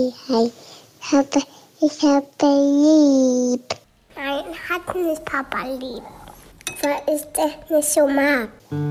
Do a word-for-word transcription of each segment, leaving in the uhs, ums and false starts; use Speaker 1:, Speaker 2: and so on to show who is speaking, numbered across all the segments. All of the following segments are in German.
Speaker 1: hi, hi. Ich habe, ich habe lieb. Nein, hat nicht Papa lieb. Weil ich das nicht so mag.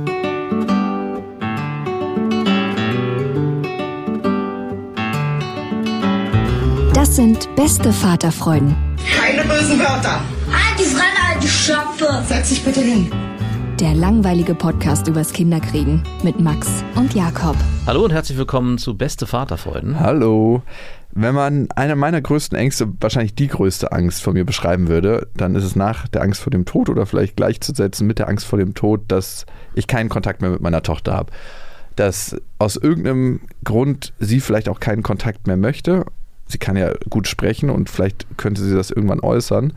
Speaker 2: Das sind beste Vaterfreuden.
Speaker 3: Keine bösen Wörter.
Speaker 4: Halt die Fremde, alte Schöpfe.
Speaker 3: Setz dich bitte hin.
Speaker 2: Der langweilige Podcast übers Kinderkriegen mit Max und Jakob.
Speaker 5: Hallo und herzlich willkommen zu Beste Vaterfreuden.
Speaker 6: Hallo. Wenn man eine meiner größten Ängste, wahrscheinlich die größte Angst von mir beschreiben würde, dann ist es nach der Angst vor dem Tod oder vielleicht gleichzusetzen mit der Angst vor dem Tod, dass ich keinen Kontakt mehr mit meiner Tochter habe. Dass aus irgendeinem Grund sie vielleicht auch keinen Kontakt mehr möchte. Sie kann ja gut sprechen und vielleicht könnte sie das irgendwann äußern.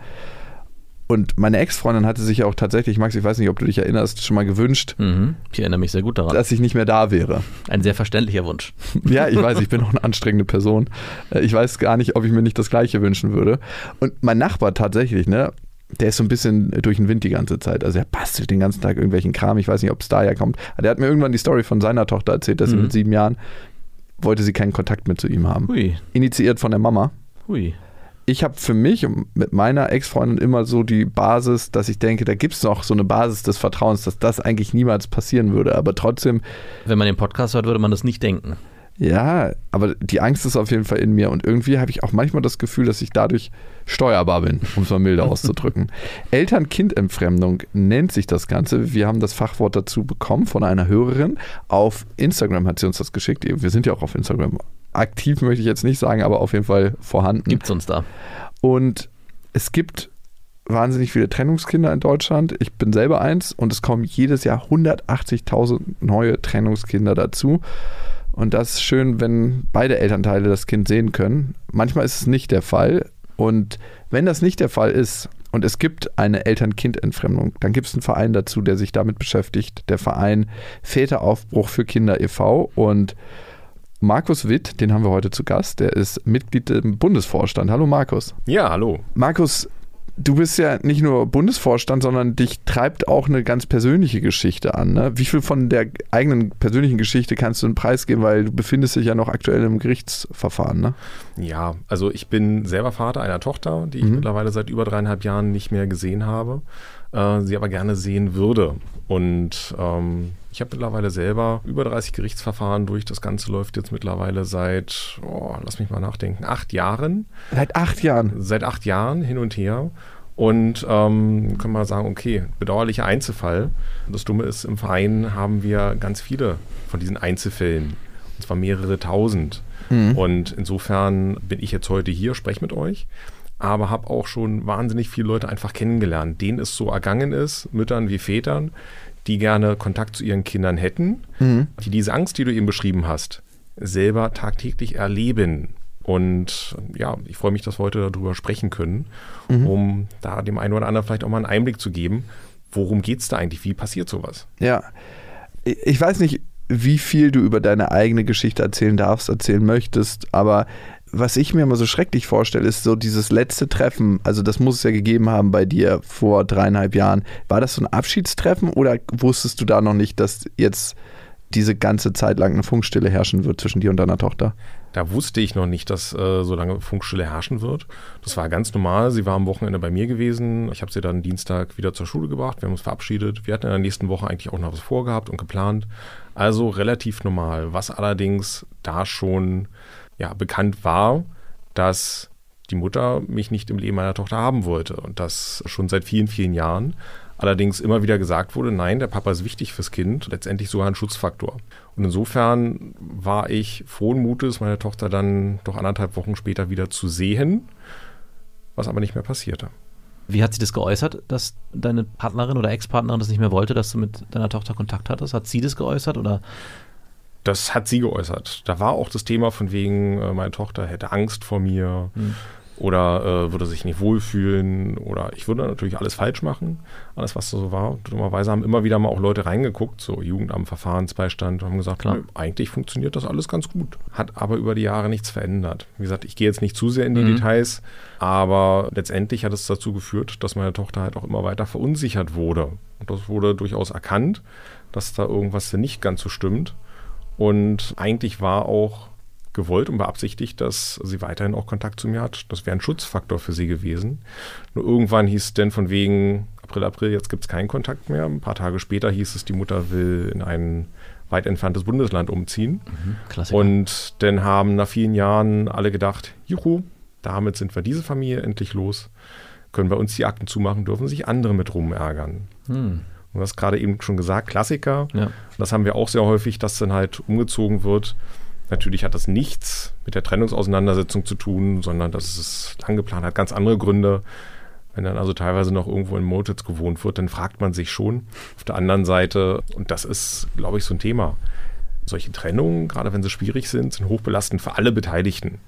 Speaker 6: Und meine Ex-Freundin hatte sich ja auch tatsächlich, Max, ich weiß nicht, ob du dich erinnerst, schon mal gewünscht,
Speaker 5: Mhm. Ich erinnere mich sehr gut daran.
Speaker 6: dass ich nicht mehr da wäre.
Speaker 5: Ein sehr verständlicher Wunsch.
Speaker 6: Ja, ich weiß, ich bin auch eine anstrengende Person. Ich weiß gar nicht, ob ich mir nicht das Gleiche wünschen würde. Und mein Nachbar tatsächlich, ne, der ist so ein bisschen durch den Wind die ganze Zeit. Also er bastelt den ganzen Tag irgendwelchen Kram. Ich weiß nicht, ob es daher kommt. Aber der hat mir irgendwann die Story von seiner Tochter erzählt, dass mhm. sie mit sieben Jahren wollte sie keinen Kontakt mehr zu ihm haben.
Speaker 5: Hui.
Speaker 6: Initiiert von der Mama.
Speaker 5: Hui.
Speaker 6: Ich habe für mich und mit meiner Ex-Freundin immer so die Basis, dass ich denke, da gibt es noch so eine Basis des Vertrauens, dass das eigentlich niemals passieren würde. Aber trotzdem...
Speaker 5: Wenn man den Podcast hört, würde man das nicht denken.
Speaker 6: Ja, aber die Angst ist auf jeden Fall in mir. Und irgendwie habe ich auch manchmal das Gefühl, dass ich dadurch steuerbar bin, um es mal milde auszudrücken. Eltern-Kind-Entfremdung nennt sich das Ganze. Wir haben das Fachwort dazu bekommen von einer Hörerin. Auf Instagram hat sie uns das geschickt. Wir sind ja auch auf Instagram. Aktiv möchte ich jetzt nicht sagen, aber auf jeden Fall vorhanden.
Speaker 5: Gibt es uns da.
Speaker 6: Und es gibt wahnsinnig viele Trennungskinder in Deutschland. Ich bin selber eins und es kommen jedes Jahr hundertachtzigtausend neue Trennungskinder dazu. Und das ist schön, wenn beide Elternteile das Kind sehen können. Manchmal ist es nicht der Fall. Und wenn das nicht der Fall ist und es gibt eine Eltern-Kind-Entfremdung, dann gibt es einen Verein dazu, der sich damit beschäftigt. Der Verein Väteraufbruch für Kinder e V. Und Markus Witt, den haben wir heute zu Gast, der ist Mitglied im Bundesvorstand. Hallo Markus.
Speaker 7: Ja, hallo.
Speaker 6: Markus, du bist ja nicht nur Bundesvorstand, sondern dich treibt auch eine ganz persönliche Geschichte an. Ne? Wie viel von der eigenen persönlichen Geschichte kannst du in Preis geben, weil du befindest dich ja noch aktuell im Gerichtsverfahren, ne?
Speaker 7: Ja, also ich bin selber Vater einer Tochter, die ich
Speaker 6: Mhm.
Speaker 7: mittlerweile seit über dreieinhalb Jahren nicht mehr gesehen habe, äh, sie aber gerne sehen würde. Und ähm, ich habe mittlerweile selber über dreißig Gerichtsverfahren durch. Das Ganze läuft jetzt mittlerweile seit, oh, lass mich mal nachdenken, acht Jahren.
Speaker 6: Seit acht Jahren?
Speaker 7: Seit acht Jahren hin und her. Und ähm, können wir sagen, okay, bedauerlicher Einzelfall. Das Dumme ist, im Verein haben wir ganz viele von diesen Einzelfällen. Und zwar mehrere tausend. Mhm. Und insofern bin ich jetzt heute hier, spreche mit euch. Aber habe auch schon wahnsinnig viele Leute einfach kennengelernt, denen es so ergangen ist, Müttern wie Vätern, die gerne Kontakt zu ihren Kindern hätten, mhm. die diese Angst, die du eben beschrieben hast, selber tagtäglich erleben. Und ja, ich freue mich, dass wir heute darüber sprechen können, mhm. um da dem einen oder anderen vielleicht auch mal einen Einblick zu geben, worum geht es da eigentlich, wie passiert sowas?
Speaker 6: Ja, ich weiß nicht, wie viel du über deine eigene Geschichte erzählen darfst, erzählen möchtest, aber was ich mir immer so schrecklich vorstelle, ist so dieses letzte Treffen, also das muss es ja gegeben haben bei dir vor dreieinhalb Jahren. War das so ein Abschiedstreffen oder wusstest du da noch nicht, dass jetzt diese ganze Zeit lang eine Funkstille herrschen wird zwischen dir und deiner Tochter?
Speaker 7: Da wusste ich noch nicht, dass äh, so lange Funkstille herrschen wird. Das war ganz normal. Sie war am Wochenende bei mir gewesen. Ich habe sie dann Dienstag wieder zur Schule gebracht. Wir haben uns verabschiedet. Wir hatten in der nächsten Woche eigentlich auch noch was vorgehabt und geplant. Also relativ normal. Was allerdings da schon ja, bekannt war, dass die Mutter mich nicht im Leben meiner Tochter haben wollte. Und das schon seit vielen, vielen Jahren. Allerdings immer wieder gesagt wurde, nein, der Papa ist wichtig fürs Kind, letztendlich sogar ein Schutzfaktor. Und insofern war ich frohen Mutes, meine Tochter dann doch anderthalb Wochen später wieder zu sehen, was aber nicht mehr passierte.
Speaker 5: Wie hat sie das geäußert, dass deine Partnerin oder Ex-Partnerin das nicht mehr wollte, dass du mit deiner Tochter Kontakt hattest? Hat sie das geäußert oder?
Speaker 7: Das hat sie geäußert. Da war auch das Thema von wegen, meine Tochter hätte Angst vor mir. Hm. Oder äh, würde sich nicht wohlfühlen oder ich würde natürlich alles falsch machen, alles was so war. Dummerweise haben immer wieder mal auch Leute reingeguckt, so Jugendamt, Verfahrensbeistand und haben gesagt, nö, eigentlich funktioniert das alles ganz gut. Hat aber über die Jahre nichts verändert. Wie gesagt, ich gehe jetzt nicht zu sehr in die mhm. Details, aber letztendlich hat es dazu geführt, dass meine Tochter halt auch immer weiter verunsichert wurde. Und das wurde durchaus erkannt, dass da irgendwas nicht ganz so stimmt. Und eigentlich war auch gewollt und beabsichtigt, dass sie weiterhin auch Kontakt zu mir hat. Das wäre ein Schutzfaktor für sie gewesen. Nur irgendwann hieß es denn von wegen April, April, jetzt gibt es keinen Kontakt mehr. Ein paar Tage später hieß es, die Mutter will in ein weit entferntes Bundesland umziehen.
Speaker 5: Mhm, Klassiker.
Speaker 7: Und dann haben nach vielen Jahren alle gedacht, juhu, damit sind wir diese Familie endlich los, können wir uns die Akten zumachen, dürfen sich andere mit rumärgern.
Speaker 5: Hm.
Speaker 7: Und du hast gerade eben schon gesagt, Klassiker.
Speaker 5: Ja.
Speaker 7: Das haben wir auch sehr häufig, dass dann halt umgezogen wird. Natürlich hat das nichts mit der Trennungsauseinandersetzung zu tun, sondern das ist lang geplant, hat ganz andere Gründe. Wenn dann also teilweise noch irgendwo in Motels gewohnt wird, dann fragt man sich schon. Auf der anderen Seite, und das ist, glaube ich, so ein Thema, solche Trennungen, gerade wenn sie schwierig sind, sind hochbelastend für alle Beteiligten.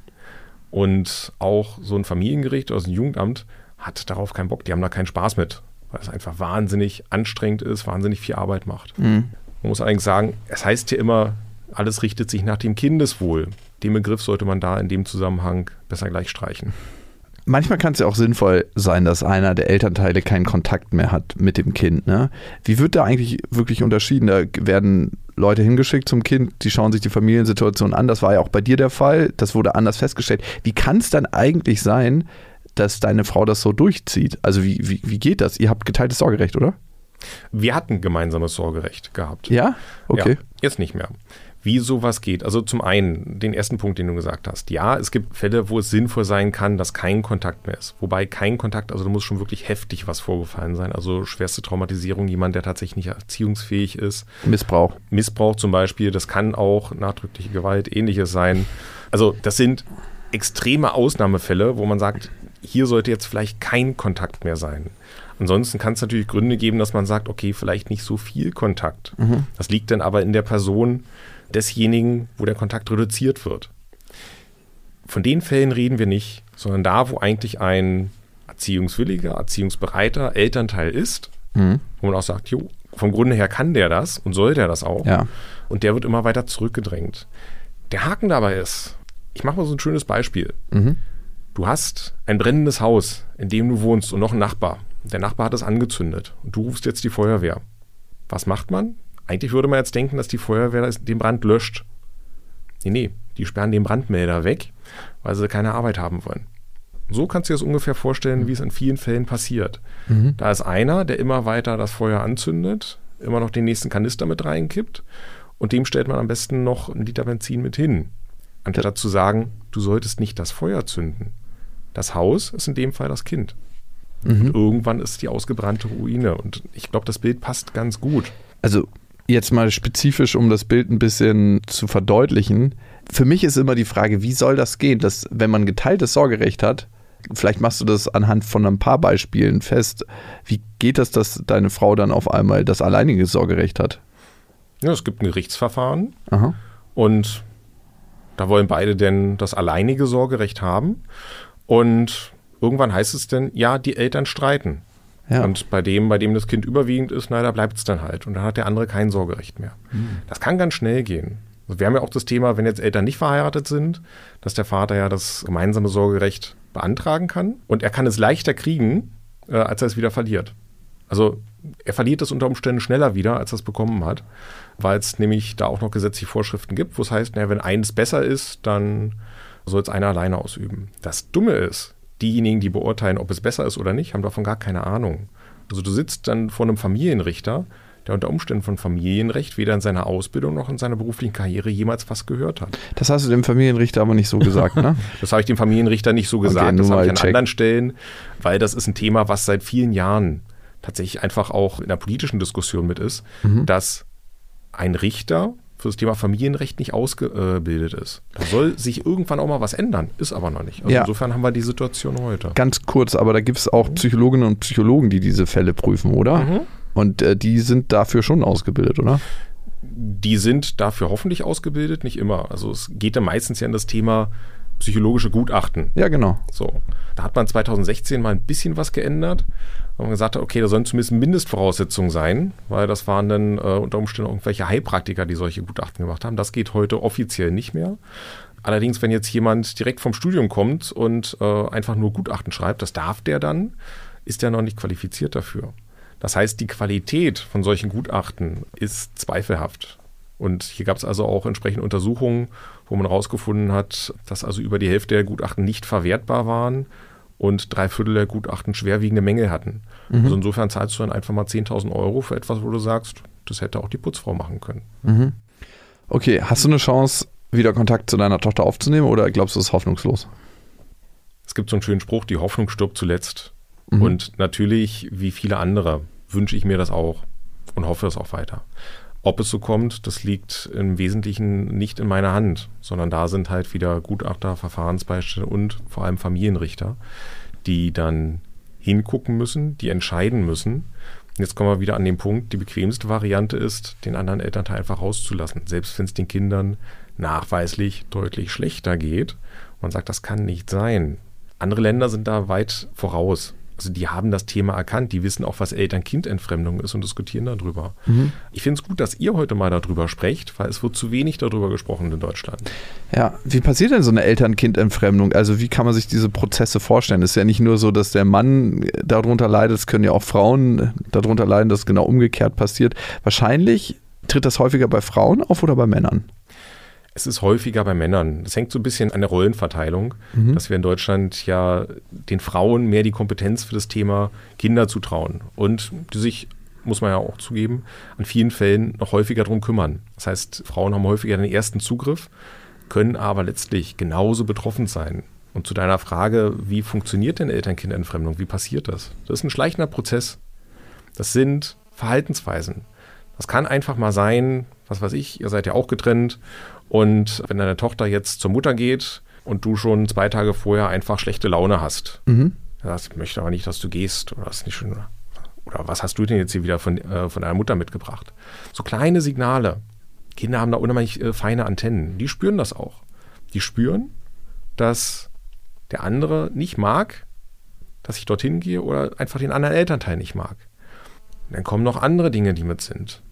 Speaker 7: Und auch so ein Familiengericht oder so ein Jugendamt hat darauf keinen Bock, die haben da keinen Spaß mit, weil es einfach wahnsinnig anstrengend ist, wahnsinnig viel Arbeit macht. Mhm. Man muss allerdings sagen, es heißt hier immer, alles richtet sich nach dem Kindeswohl. Den Begriff sollte man da in dem Zusammenhang besser gleich streichen.
Speaker 6: Manchmal kann es ja auch sinnvoll sein, dass einer der Elternteile keinen Kontakt mehr hat mit dem Kind. Ne? Wie wird da eigentlich wirklich unterschieden? Da werden Leute hingeschickt zum Kind, die schauen sich die Familiensituation an. Das war ja auch bei dir der Fall. Das wurde anders festgestellt. Wie kann es dann eigentlich sein, dass deine Frau das so durchzieht? Also wie, wie, wie geht das? Ihr habt geteiltes Sorgerecht, oder?
Speaker 7: Wir hatten gemeinsames Sorgerecht gehabt.
Speaker 6: Ja? Okay.
Speaker 7: Ja, jetzt nicht mehr. Wie sowas geht. Also zum einen, den ersten Punkt, den du gesagt hast. Ja, es gibt Fälle, wo es sinnvoll sein kann, dass kein Kontakt mehr ist. Wobei kein Kontakt, also da muss schon wirklich heftig was vorgefallen sein. Also schwerste Traumatisierung, jemand, der tatsächlich nicht erziehungsfähig ist.
Speaker 6: Missbrauch.
Speaker 7: Missbrauch zum Beispiel, das kann auch nachdrückliche Gewalt, ähnliches sein. Also das sind extreme Ausnahmefälle, wo man sagt, hier sollte jetzt vielleicht kein Kontakt mehr sein. Ansonsten kann es natürlich Gründe geben, dass man sagt, okay, vielleicht nicht so viel Kontakt. Mhm. Das liegt dann aber in der Person desjenigen, wo der Kontakt reduziert wird. Von den Fällen reden wir nicht, sondern da, wo eigentlich ein erziehungswilliger, erziehungsbereiter Elternteil ist, mhm. wo man auch sagt, jo, vom Grunde her kann der das und soll der das auch.
Speaker 6: Ja.
Speaker 7: Und der wird immer weiter zurückgedrängt. Der Haken dabei ist, ich mache mal so ein schönes Beispiel.
Speaker 6: Mhm.
Speaker 7: Du hast ein brennendes Haus, in dem du wohnst und noch einen Nachbar. Der Nachbar hat es angezündet und du rufst jetzt die Feuerwehr. Was macht man? Eigentlich würde man jetzt denken, dass die Feuerwehr den Brand löscht. Nee, nee, die sperren den Brandmelder weg, weil sie keine Arbeit haben wollen. So kannst du dir das ungefähr vorstellen, wie es in vielen Fällen passiert. Mhm. Da ist einer, der immer weiter das Feuer anzündet, immer noch den nächsten Kanister mit reinkippt und dem stellt man am besten noch einen Liter Benzin mit hin. Anstatt zu sagen, du solltest nicht das Feuer zünden. Das Haus ist in dem Fall das Kind. Mhm. Und irgendwann ist die ausgebrannte Ruine. Und ich glaube, das Bild passt ganz gut.
Speaker 6: Also jetzt mal spezifisch, um das Bild ein bisschen zu verdeutlichen. Für mich ist immer die Frage, wie soll das gehen, dass wenn man geteiltes Sorgerecht hat, vielleicht machst du das anhand von ein paar Beispielen fest, wie geht das, dass deine Frau dann auf einmal das alleinige Sorgerecht hat?
Speaker 7: Ja, es gibt ein Gerichtsverfahren.
Speaker 6: Aha.
Speaker 7: Und da wollen beide denn das alleinige Sorgerecht haben. Und irgendwann heißt es denn, ja, die Eltern streiten. Ja. Und bei dem, bei dem das Kind überwiegend ist, na, da bleibt es dann halt. Und dann hat der andere kein Sorgerecht mehr. Mhm. Das kann ganz schnell gehen. Also wir haben ja auch das Thema, wenn jetzt Eltern nicht verheiratet sind, dass der Vater ja das gemeinsame Sorgerecht beantragen kann. Und er kann es leichter kriegen, äh, als er es wieder verliert. Also er verliert es unter Umständen schneller wieder, als er es bekommen hat. Weil es nämlich da auch noch gesetzliche Vorschriften gibt, wo es heißt, na, wenn eins besser ist, dann soll es einer alleine ausüben. Das Dumme ist, diejenigen, die beurteilen, ob es besser ist oder nicht, haben davon gar keine Ahnung. Also du sitzt dann vor einem Familienrichter, der unter Umständen von Familienrecht weder in seiner Ausbildung noch in seiner beruflichen Karriere jemals was gehört hat.
Speaker 6: Das hast du dem Familienrichter aber nicht so gesagt, ne?
Speaker 7: Das habe ich dem Familienrichter nicht so gesagt, okay, das habe ich an check. anderen Stellen, weil das ist ein Thema, was seit vielen Jahren tatsächlich einfach auch in der politischen Diskussion mit ist, mhm. dass ein Richter für das Thema Familienrecht nicht ausgebildet ist. Da soll sich irgendwann auch mal was ändern, ist aber noch nicht. Also ja. Insofern haben wir die Situation heute.
Speaker 6: Ganz kurz, aber da gibt es auch Psychologinnen und Psychologen, die diese Fälle prüfen, oder? Mhm. Und äh, die sind dafür schon ausgebildet, oder?
Speaker 7: Die sind dafür hoffentlich ausgebildet, nicht immer. Also es geht ja meistens ja in das Thema psychologische Gutachten.
Speaker 6: Ja, genau.
Speaker 7: So, da hat man zwanzig sechzehn mal ein bisschen was geändert. Da haben wir gesagt, okay, da sollen zumindest Mindestvoraussetzungen sein, weil das waren dann äh, unter Umständen irgendwelche Heilpraktiker, die solche Gutachten gemacht haben. Das geht heute offiziell nicht mehr. Allerdings, wenn jetzt jemand direkt vom Studium kommt und äh, einfach nur Gutachten schreibt, das darf der dann, ist der noch nicht qualifiziert dafür. Das heißt, die Qualität von solchen Gutachten ist zweifelhaft. Und hier gab es also auch entsprechende Untersuchungen, wo man herausgefunden hat, dass also über die Hälfte der Gutachten nicht verwertbar waren und drei Viertel der Gutachten schwerwiegende Mängel hatten. Mhm. Also insofern zahlst du dann einfach mal zehntausend Euro für etwas, wo du sagst, das hätte auch die Putzfrau machen können.
Speaker 6: Mhm. Okay, hast du eine Chance, wieder Kontakt zu deiner Tochter aufzunehmen oder glaubst du, es ist hoffnungslos?
Speaker 7: Es gibt so einen schönen Spruch, die Hoffnung stirbt zuletzt.
Speaker 6: Mhm.
Speaker 7: Und natürlich, wie viele andere, wünsche ich mir das auch und hoffe es auch weiter. Ob es so kommt, das liegt im Wesentlichen nicht in meiner Hand, sondern da sind halt wieder Gutachter, Verfahrensbeiständer und vor allem Familienrichter, die dann hingucken müssen, die entscheiden müssen. Und jetzt kommen wir wieder an den Punkt, die bequemste Variante ist, den anderen Elternteil einfach rauszulassen, selbst wenn es den Kindern nachweislich deutlich schlechter geht. Man sagt, das kann nicht sein. Andere Länder sind da weit voraus. Also die haben das Thema erkannt, die wissen auch, was Eltern-Kind-Entfremdung ist und diskutieren darüber. Mhm. Ich finde es gut, dass ihr heute mal darüber sprecht, weil es wird zu wenig darüber gesprochen in Deutschland.
Speaker 6: Ja, wie passiert denn so eine Eltern-Kind-Entfremdung? Also wie kann man sich diese Prozesse vorstellen? Es ist ja nicht nur so, dass der Mann darunter leidet, es können ja auch Frauen darunter leiden, dass genau umgekehrt passiert. Wahrscheinlich tritt das häufiger bei Frauen auf oder bei Männern?
Speaker 7: Es ist häufiger bei Männern. Das hängt so ein bisschen an der Rollenverteilung, mhm. dass wir in Deutschland ja den Frauen mehr die Kompetenz für das Thema Kinder zutrauen und die sich, muss man ja auch zugeben, an vielen Fällen noch häufiger darum kümmern. Das heißt, Frauen haben häufiger den ersten Zugriff, können aber letztlich genauso betroffen sein. Und zu deiner Frage, wie funktioniert denn Eltern-Kind-Entfremdung? Wie passiert das? Das ist ein schleichender Prozess. Das sind Verhaltensweisen. Das kann einfach mal sein, was weiß ich, ihr seid ja auch getrennt. Und wenn deine Tochter jetzt zur Mutter geht und du schon zwei Tage vorher einfach schlechte Laune hast, mhm. das möchte aber nicht, dass du gehst oder ist nicht schön, oder was hast du denn jetzt hier wieder von, äh, von deiner Mutter mitgebracht? So kleine Signale. Kinder haben da unheimlich äh, feine Antennen. Die spüren das auch. Die spüren, dass der andere nicht mag, dass ich dorthin gehe oder einfach den anderen Elternteil nicht mag. Und dann kommen noch andere Dinge, die mit sind.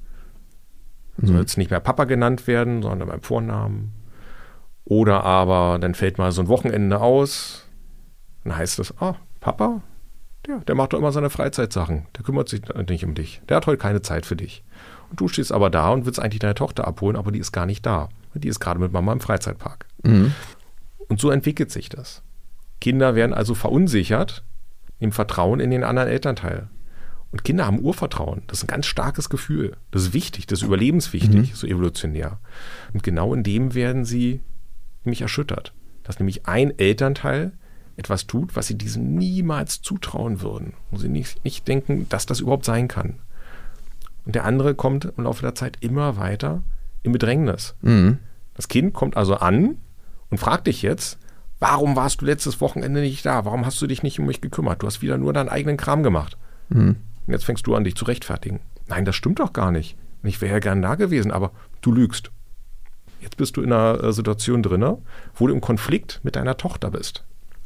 Speaker 7: Soll jetzt nicht mehr Papa genannt werden, sondern beim Vornamen. Oder aber dann fällt mal so ein Wochenende aus. Dann heißt es, ah, Papa, der, der macht doch immer seine Freizeitsachen. Der kümmert sich nicht um dich. Der hat heute keine Zeit für dich. Und du stehst aber da und willst eigentlich deine Tochter abholen, aber die ist gar nicht da. Die ist gerade mit Mama im Freizeitpark. Mhm. Und so entwickelt sich das. Kinder werden also verunsichert im Vertrauen in den anderen Elternteil. Und Kinder haben Urvertrauen. Das ist ein ganz starkes Gefühl. Das ist wichtig, das ist überlebenswichtig, mhm. so evolutionär. Und genau in dem werden sie nämlich erschüttert. Dass nämlich ein Elternteil etwas tut, was sie diesem niemals zutrauen würden. Wo sie nicht, nicht denken, dass das überhaupt sein kann. Und der andere kommt im Laufe der Zeit immer weiter in Bedrängnis. Mhm. Das Kind kommt also an und fragt dich jetzt, warum warst du letztes Wochenende nicht da? Warum hast du dich nicht um mich gekümmert? Du hast wieder nur deinen eigenen Kram gemacht. Mhm. Und jetzt fängst du an, dich zu rechtfertigen. Nein, das stimmt doch gar nicht. Ich wäre ja gern da gewesen, aber du lügst. Jetzt bist du in einer Situation drin, wo du im Konflikt mit deiner Tochter bist.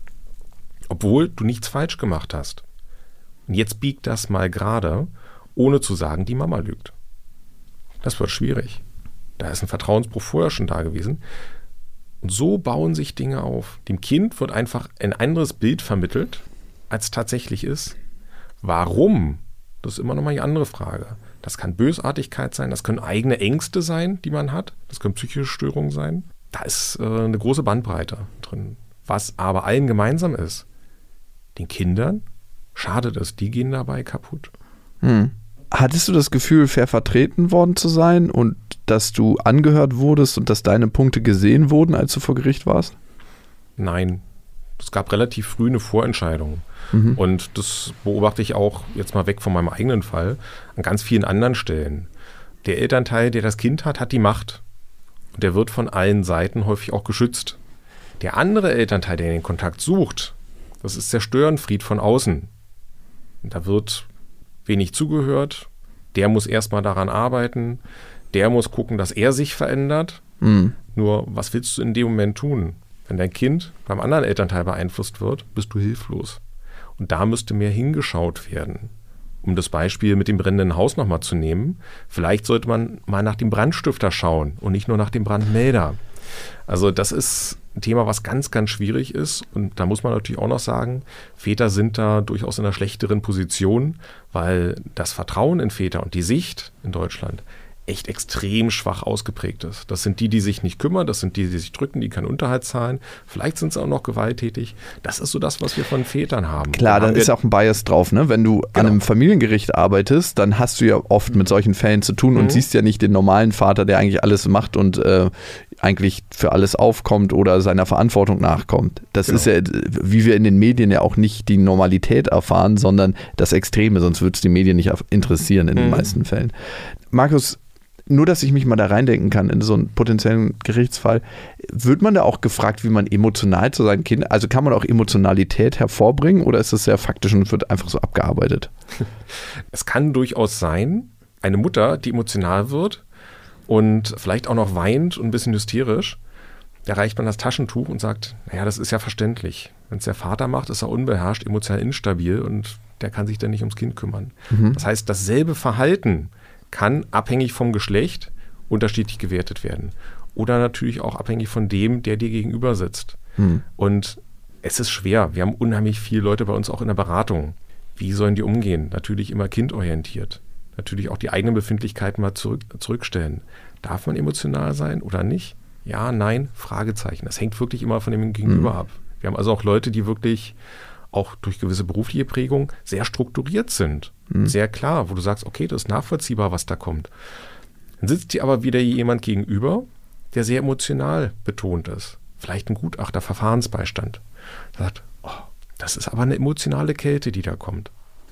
Speaker 7: Obwohl du nichts falsch gemacht hast. Und jetzt biegt das mal gerade, ohne zu sagen, die Mama lügt. Das wird schwierig. Da ist ein Vertrauensbruch vorher schon da gewesen. Und so bauen sich Dinge auf. Dem Kind wird einfach ein anderes Bild vermittelt, als tatsächlich ist. Warum? Das ist immer noch mal eine andere Frage. Das kann Bösartigkeit sein, das können eigene Ängste sein, die man hat. Das können psychische Störungen sein. Da ist äh, eine große Bandbreite drin. Was aber allen gemeinsam ist, den Kindern schadet es, die gehen dabei kaputt.
Speaker 6: Hm. Hattest du das Gefühl, fair vertreten worden zu sein und dass du angehört wurdest und dass deine Punkte gesehen wurden, als du vor Gericht warst?
Speaker 7: Nein. Es gab relativ früh eine Vorentscheidung. Mhm. Und das beobachte ich auch, jetzt mal weg von meinem eigenen Fall, an ganz vielen anderen Stellen. Der Elternteil, der das Kind hat, hat die Macht. Und der wird von allen Seiten häufig auch geschützt. Der andere Elternteil, der den Kontakt sucht, das ist der Störenfried von außen. Und da wird wenig zugehört. Der muss erstmal daran arbeiten. Der muss gucken, dass er sich verändert. Mhm. Nur, was willst du in dem Moment tun? Wenn dein Kind beim anderen Elternteil beeinflusst wird, bist du hilflos. Und da müsste mehr hingeschaut werden. Um das Beispiel mit dem brennenden Haus nochmal zu nehmen, vielleicht sollte man mal nach dem Brandstifter schauen und nicht nur nach dem Brandmelder. Also das ist ein Thema, was ganz, ganz schwierig ist. Und da muss man natürlich auch noch sagen, Väter sind da durchaus in einer schlechteren Position, weil das Vertrauen in Väter und die Sicht in Deutschland echt extrem schwach ausgeprägt ist. Das sind die, die sich nicht kümmern, das sind die, die sich drücken, die keinen Unterhalt zahlen. Vielleicht sind sie auch noch gewalttätig. Das ist so das, was wir von Vätern haben.
Speaker 6: Klar,
Speaker 7: da
Speaker 6: dann ist auch ein Bias drauf. Ne? Wenn du genau. an einem Familiengericht arbeitest, dann hast du ja oft mit solchen Fällen zu tun und mhm. siehst ja nicht den normalen Vater, der eigentlich alles macht und äh, eigentlich für alles aufkommt oder seiner Verantwortung nachkommt. Das genau. ist ja, wie wir in den Medien ja auch nicht die Normalität erfahren, sondern das Extreme, sonst würde es die Medien nicht interessieren in mhm. den meisten Fällen. Markus, nur, dass ich mich mal da reindenken kann in so einen potenziellen Gerichtsfall, wird man da auch gefragt, wie man emotional zu seinen Kindern, also kann man auch Emotionalität hervorbringen oder ist das sehr faktisch und wird einfach so abgearbeitet?
Speaker 7: Es kann durchaus sein, eine Mutter, die emotional wird und vielleicht auch noch weint und ein bisschen hysterisch, da reicht man das Taschentuch und sagt, naja, das ist ja verständlich. Wenn es der Vater macht, ist er unbeherrscht, emotional instabil und der kann sich dann nicht ums Kind kümmern. Mhm. Das heißt, dasselbe Verhalten kann abhängig vom Geschlecht unterschiedlich gewertet werden. Oder natürlich auch abhängig von dem, der dir gegenüber sitzt. Hm. Und es ist schwer. Wir haben unheimlich viele Leute bei uns auch in der Beratung. Wie sollen die umgehen? Natürlich immer kindorientiert. Natürlich auch die eigenen Befindlichkeiten mal zurück, zurückstellen. Darf man emotional sein oder nicht? Ja, nein, Fragezeichen. Das hängt wirklich immer von dem Gegenüber hm. ab. Wir haben also auch Leute, die wirklich auch durch gewisse berufliche Prägung sehr strukturiert sind. Mhm. Sehr klar, wo du sagst, okay, das ist nachvollziehbar, was da kommt. Dann sitzt dir aber wieder jemand gegenüber, der sehr emotional betont ist. Vielleicht ein Gutachter, Verfahrensbeistand. Der sagt, oh, das ist aber eine emotionale Kälte, die da kommt.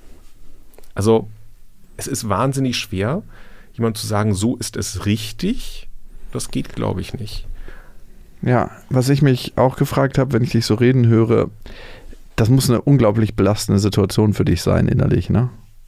Speaker 7: Also es ist wahnsinnig schwer, jemand zu sagen, so ist es richtig. Das geht, glaube ich, nicht.
Speaker 6: Ja, was ich mich auch gefragt habe, wenn ich dich so reden höre, das muss eine unglaublich belastende Situation für dich sein innerlich, ne?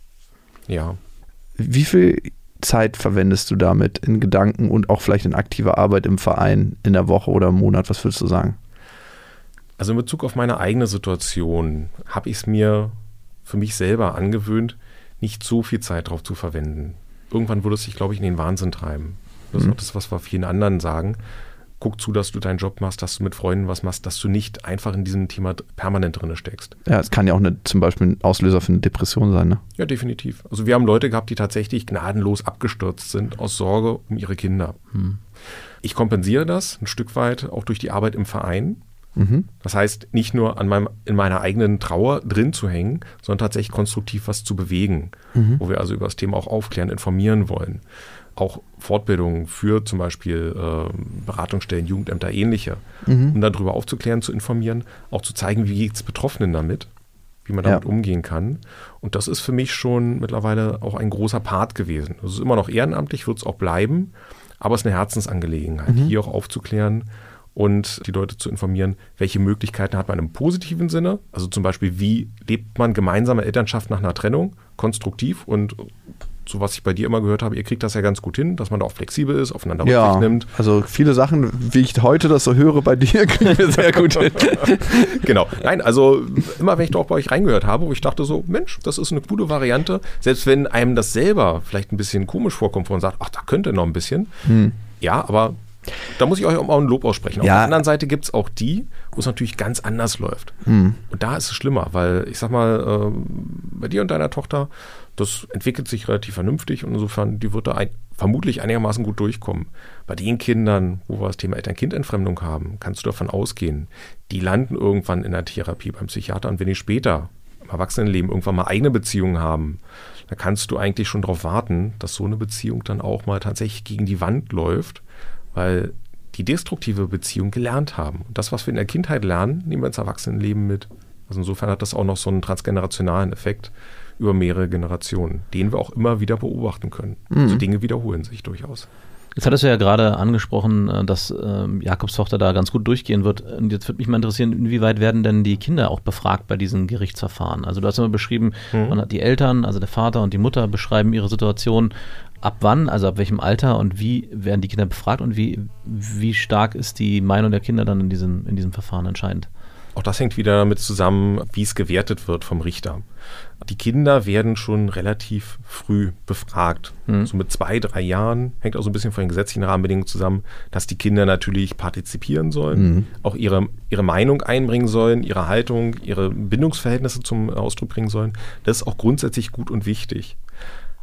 Speaker 7: Ja.
Speaker 6: Wie viel Zeit verwendest du damit in Gedanken und auch vielleicht in aktiver Arbeit im Verein in der Woche oder im Monat? Was würdest du sagen?
Speaker 7: Also in Bezug auf meine eigene Situation habe ich es mir für mich selber angewöhnt, nicht so viel Zeit drauf zu verwenden. Irgendwann würde es sich, glaube ich, in den Wahnsinn treiben. Das ist mhm. auch das, was wir vielen anderen sagen. Guck zu, dass du deinen Job machst, dass du mit Freunden was machst, dass du nicht einfach in diesem Thema permanent drin steckst.
Speaker 6: Ja, es kann ja auch eine, zum Beispiel ein Auslöser für eine Depression sein, ne?
Speaker 7: Ja, definitiv. Also wir haben Leute gehabt, die tatsächlich gnadenlos abgestürzt sind aus Sorge um ihre Kinder. Hm. Ich kompensiere das ein Stück weit auch durch die Arbeit im Verein. Mhm. Das heißt, nicht nur an meinem, in meiner eigenen Trauer drin zu hängen, sondern tatsächlich konstruktiv was zu bewegen, mhm. wo wir also über das Thema auch aufklären, informieren wollen. Auch Fortbildungen für zum Beispiel äh, Beratungsstellen, Jugendämter, ähnliche, mhm. um dann darüber aufzuklären, zu informieren, auch zu zeigen, wie geht es Betroffenen damit, wie man damit ja. umgehen kann. Und das ist für mich schon mittlerweile auch ein großer Part gewesen. Es ist immer noch ehrenamtlich, wird es auch bleiben, aber es ist eine Herzensangelegenheit, mhm. hier auch aufzuklären und die Leute zu informieren, welche Möglichkeiten hat man im positiven Sinne, also zum Beispiel, wie lebt man gemeinsame Elternschaft nach einer Trennung, konstruktiv und so was ich bei dir immer gehört habe, ihr kriegt das ja ganz gut hin, dass man da auch flexibel ist, aufeinander
Speaker 6: ja,
Speaker 7: Rücksicht nimmt.
Speaker 6: Also viele Sachen, wie ich heute das so höre bei dir, kriegen wir sehr gut hin.
Speaker 7: Genau. Nein, also immer wenn ich da auch bei euch reingehört habe, wo ich dachte so, Mensch, das ist eine coole Variante, selbst wenn einem das selber vielleicht ein bisschen komisch vorkommt, wo man sagt, ach, da könnte noch ein bisschen. Hm. Ja, aber da muss ich euch auch mal ein Lob aussprechen. Auf ja. der anderen Seite gibt es auch die, wo es natürlich ganz anders läuft. Hm. Und da ist es schlimmer, weil ich sag mal, äh, bei dir und deiner Tochter, das entwickelt sich relativ vernünftig und insofern, die wird da ein, vermutlich einigermaßen gut durchkommen. Bei den Kindern, wo wir das Thema Eltern-Kind-Entfremdung haben, kannst du davon ausgehen, die landen irgendwann in der Therapie beim Psychiater und wenn die später im Erwachsenenleben irgendwann mal eigene Beziehungen haben, dann kannst du eigentlich schon darauf warten, dass so eine Beziehung dann auch mal tatsächlich gegen die Wand läuft, weil die destruktive Beziehung gelernt haben. Und das, was wir in der Kindheit lernen, nehmen wir ins Erwachsenenleben mit. Also insofern hat das auch noch so einen transgenerationalen Effekt über mehrere Generationen, den wir auch immer wieder beobachten können. Mhm. Also Dinge wiederholen sich durchaus.
Speaker 5: Jetzt hattest du ja gerade angesprochen, dass äh, Jakobs Tochter da ganz gut durchgehen wird. Und jetzt würde mich mal interessieren, inwieweit werden denn die Kinder auch befragt bei diesen Gerichtsverfahren? Also du hast immer beschrieben, mhm. man hat die Eltern, also der Vater und die Mutter beschreiben ihre Situation. Ab wann, also ab welchem Alter und wie werden die Kinder befragt und wie, wie stark ist die Meinung der Kinder dann in diesem, in diesem Verfahren entscheidend?
Speaker 7: Auch das hängt wieder damit zusammen, wie es gewertet wird vom Richter. Die Kinder werden schon relativ früh befragt. Mhm. So mit zwei, drei Jahren, hängt auch so ein bisschen von den gesetzlichen Rahmenbedingungen zusammen, dass die Kinder natürlich partizipieren sollen, mhm. auch ihre, ihre Meinung einbringen sollen, ihre Haltung, ihre Bindungsverhältnisse zum Ausdruck bringen sollen. Das ist auch grundsätzlich gut und wichtig.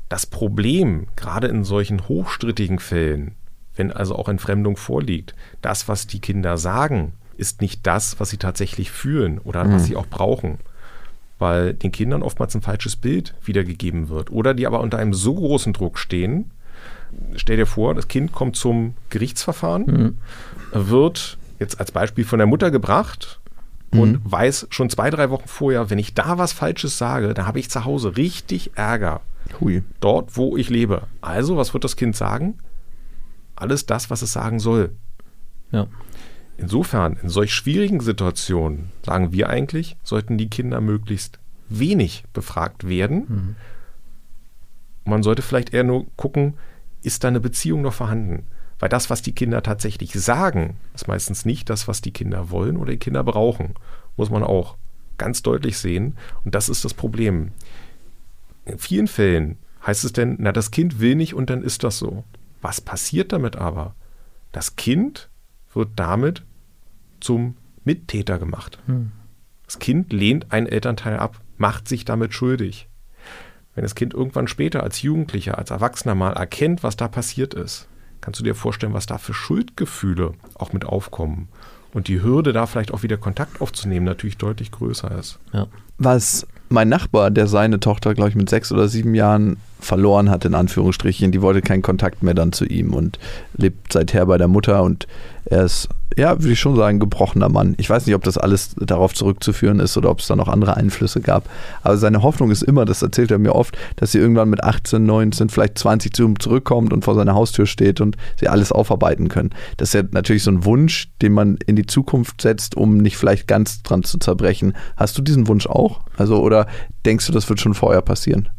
Speaker 7: Das Problem, gerade in solchen hochstrittigen Fällen, wenn also auch Entfremdung vorliegt, das, was die Kinder sagen, ist nicht das, was sie tatsächlich fühlen oder mhm. was sie auch brauchen. Weil den Kindern oftmals ein falsches Bild wiedergegeben wird. Oder die aber unter einem so großen Druck stehen. Stell dir vor, das Kind kommt zum Gerichtsverfahren, mhm. wird jetzt als Beispiel von der Mutter gebracht mhm. und weiß schon zwei, drei Wochen vorher, wenn ich da was Falsches sage, dann habe ich zu Hause richtig Ärger.
Speaker 6: Hui.
Speaker 7: Dort, wo ich lebe. Also, was wird das Kind sagen? Alles das, was es sagen soll.
Speaker 5: Ja.
Speaker 7: Insofern, in solch schwierigen Situationen, sagen wir eigentlich, sollten die Kinder möglichst wenig befragt werden. Mhm. Man sollte vielleicht eher nur gucken, ist da eine Beziehung noch vorhanden? Weil das, was die Kinder tatsächlich sagen, ist meistens nicht das, was die Kinder wollen oder die Kinder brauchen. Muss man auch ganz deutlich sehen. Und das ist das Problem. In vielen Fällen heißt es denn, na, das Kind will nicht und dann ist das so. Was passiert damit aber? Das Kind wird damit zum Mittäter gemacht. Hm. Das Kind lehnt einen Elternteil ab, macht sich damit schuldig. Wenn das Kind irgendwann später als Jugendlicher, als Erwachsener mal erkennt, was da passiert ist, kannst du dir vorstellen, was da für Schuldgefühle auch mit aufkommen. Und die Hürde, da vielleicht auch wieder Kontakt aufzunehmen, natürlich deutlich größer ist.
Speaker 5: Ja.
Speaker 6: Was mein Nachbar, der seine Tochter, glaube ich, mit sechs oder sieben Jahren verloren hat, in Anführungsstrichen, die wollte keinen Kontakt mehr dann zu ihm und lebt seither bei der Mutter und er ist, ja, würde ich schon sagen, gebrochener Mann. Ich weiß nicht, ob das alles darauf zurückzuführen ist oder ob es da noch andere Einflüsse gab, aber seine Hoffnung ist immer, das erzählt er mir oft, dass sie irgendwann mit achtzehn, neunzehn, vielleicht zwanzig zu ihm zurückkommt und vor seiner Haustür steht und sie alles aufarbeiten können. Das ist ja natürlich so ein Wunsch, den man in die Zukunft setzt, um nicht vielleicht ganz dran zu zerbrechen. Hast du diesen Wunsch auch? Also, oder denkst du, das wird schon vorher passieren?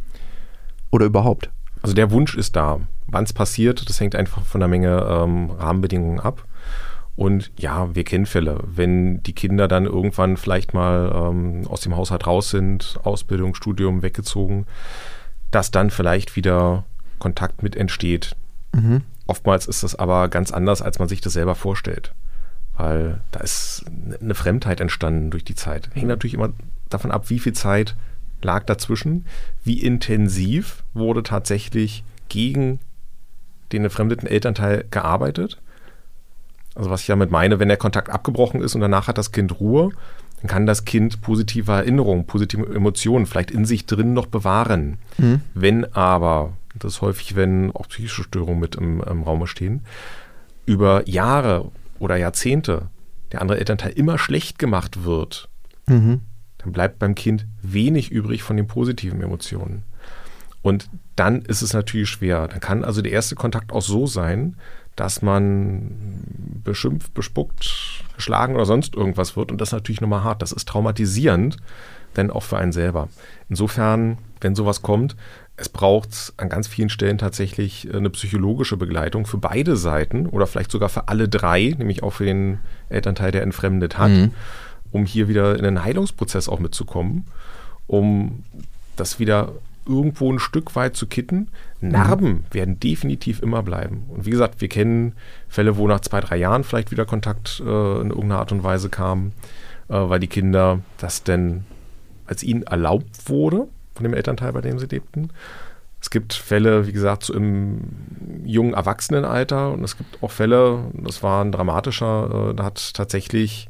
Speaker 6: Oder überhaupt?
Speaker 7: Also der Wunsch ist da. Wann es passiert, das hängt einfach von einer Menge ähm, Rahmenbedingungen ab. Und ja, wir kennen Fälle, wenn die Kinder dann irgendwann vielleicht mal ähm, aus dem Haushalt raus sind, Ausbildung, Studium weggezogen, dass dann vielleicht wieder Kontakt mit entsteht. Mhm. Oftmals ist das aber ganz anders, als man sich das selber vorstellt. Weil da ist eine Fremdheit entstanden durch die Zeit. Hängt natürlich immer davon ab, wie viel Zeit lag dazwischen, wie intensiv wurde tatsächlich gegen den entfremdeten Elternteil gearbeitet. Also was ich damit meine, wenn der Kontakt abgebrochen ist und danach hat das Kind Ruhe, dann kann das Kind positive Erinnerungen, positive Emotionen vielleicht in sich drin noch bewahren. Mhm. Wenn aber, das ist häufig, wenn auch psychische Störungen mit im, im Raum stehen, über Jahre oder Jahrzehnte der andere Elternteil immer schlecht gemacht wird, mhm. dann bleibt beim Kind wenig übrig von den positiven Emotionen. Und dann ist es natürlich schwer. Dann kann also der erste Kontakt auch so sein, dass man beschimpft, bespuckt, geschlagen oder sonst irgendwas wird. Und das ist natürlich nochmal hart. Das ist traumatisierend, denn auch für einen selber. Insofern, wenn sowas kommt, es braucht an ganz vielen Stellen tatsächlich eine psychologische Begleitung für beide Seiten oder vielleicht sogar für alle drei, nämlich auch für den Elternteil, der entfremdet hat, mhm. um hier wieder in einen Heilungsprozess auch mitzukommen, um das wieder irgendwo ein Stück weit zu kitten. Narben mhm. werden definitiv immer bleiben. Und wie gesagt, wir kennen Fälle, wo nach zwei, drei Jahren vielleicht wieder Kontakt äh, in irgendeiner Art und Weise kam, äh, weil die Kinder das denn als ihnen erlaubt wurde von dem Elternteil, bei dem sie lebten. Es gibt Fälle, wie gesagt, so im jungen Erwachsenenalter und es gibt auch Fälle, das war ein dramatischer, äh, da hat tatsächlich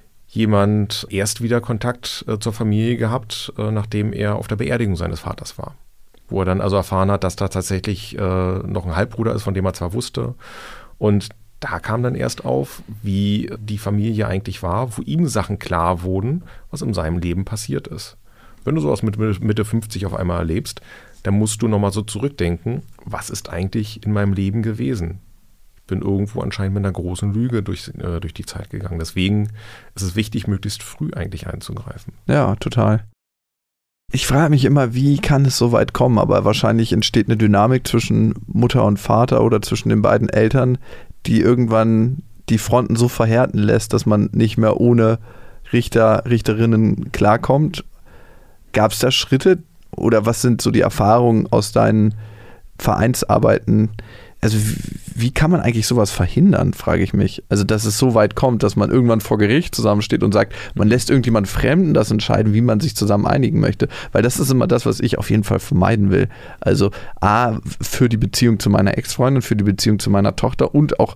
Speaker 7: jemand erst wieder Kontakt äh, zur Familie gehabt, äh, nachdem er auf der Beerdigung seines Vaters war. Wo er dann also erfahren hat, dass da tatsächlich äh, noch ein Halbbruder ist, von dem er zwar wusste. Und da kam dann erst auf, wie die Familie eigentlich war, wo ihm Sachen klar wurden, was in seinem Leben passiert ist. Wenn du sowas mit Mitte fünfzig auf einmal erlebst, dann musst du nochmal so zurückdenken, was ist eigentlich in meinem Leben gewesen? Bin irgendwo anscheinend mit einer großen Lüge durch, äh, durch die Zeit gegangen. Deswegen ist es wichtig, möglichst früh eigentlich einzugreifen.
Speaker 6: Ja, total. Ich frage mich immer, wie kann es so weit kommen? Aber wahrscheinlich entsteht eine Dynamik zwischen Mutter und Vater oder zwischen den beiden Eltern, die irgendwann die Fronten so verhärten lässt, dass man nicht mehr ohne Richter, Richterinnen klarkommt. Gab es da Schritte oder was sind so die Erfahrungen aus deinen Vereinsarbeiten, also wie, wie kann man eigentlich sowas verhindern, frage ich mich. Also dass es so weit kommt, dass man irgendwann vor Gericht zusammensteht und sagt, man lässt irgendjemand Fremden das entscheiden, wie man sich zusammen einigen möchte. Weil das ist immer das, was ich auf jeden Fall vermeiden will. Also A, für die Beziehung zu meiner Ex-Freundin, für die Beziehung zu meiner Tochter und auch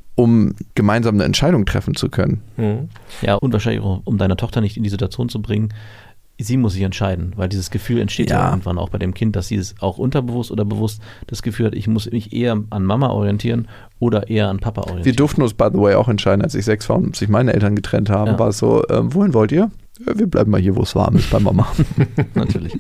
Speaker 6: um gemeinsam eine Entscheidung treffen zu können.
Speaker 5: Mhm. Ja, und wahrscheinlich auch, um deine Tochter nicht in die Situation zu bringen, sie muss sich entscheiden, weil dieses Gefühl entsteht ja. ja irgendwann auch bei dem Kind, dass sie es auch unterbewusst oder bewusst das Gefühl hat, ich muss mich eher an Mama orientieren oder eher an Papa orientieren.
Speaker 6: Wir durften uns, by the way, auch entscheiden, als ich sechs war und sich meine Eltern getrennt haben, ja. war es so, ähm, wohin wollt ihr? Ja, wir bleiben mal hier, wo es warm ist, bei Mama.
Speaker 5: Natürlich.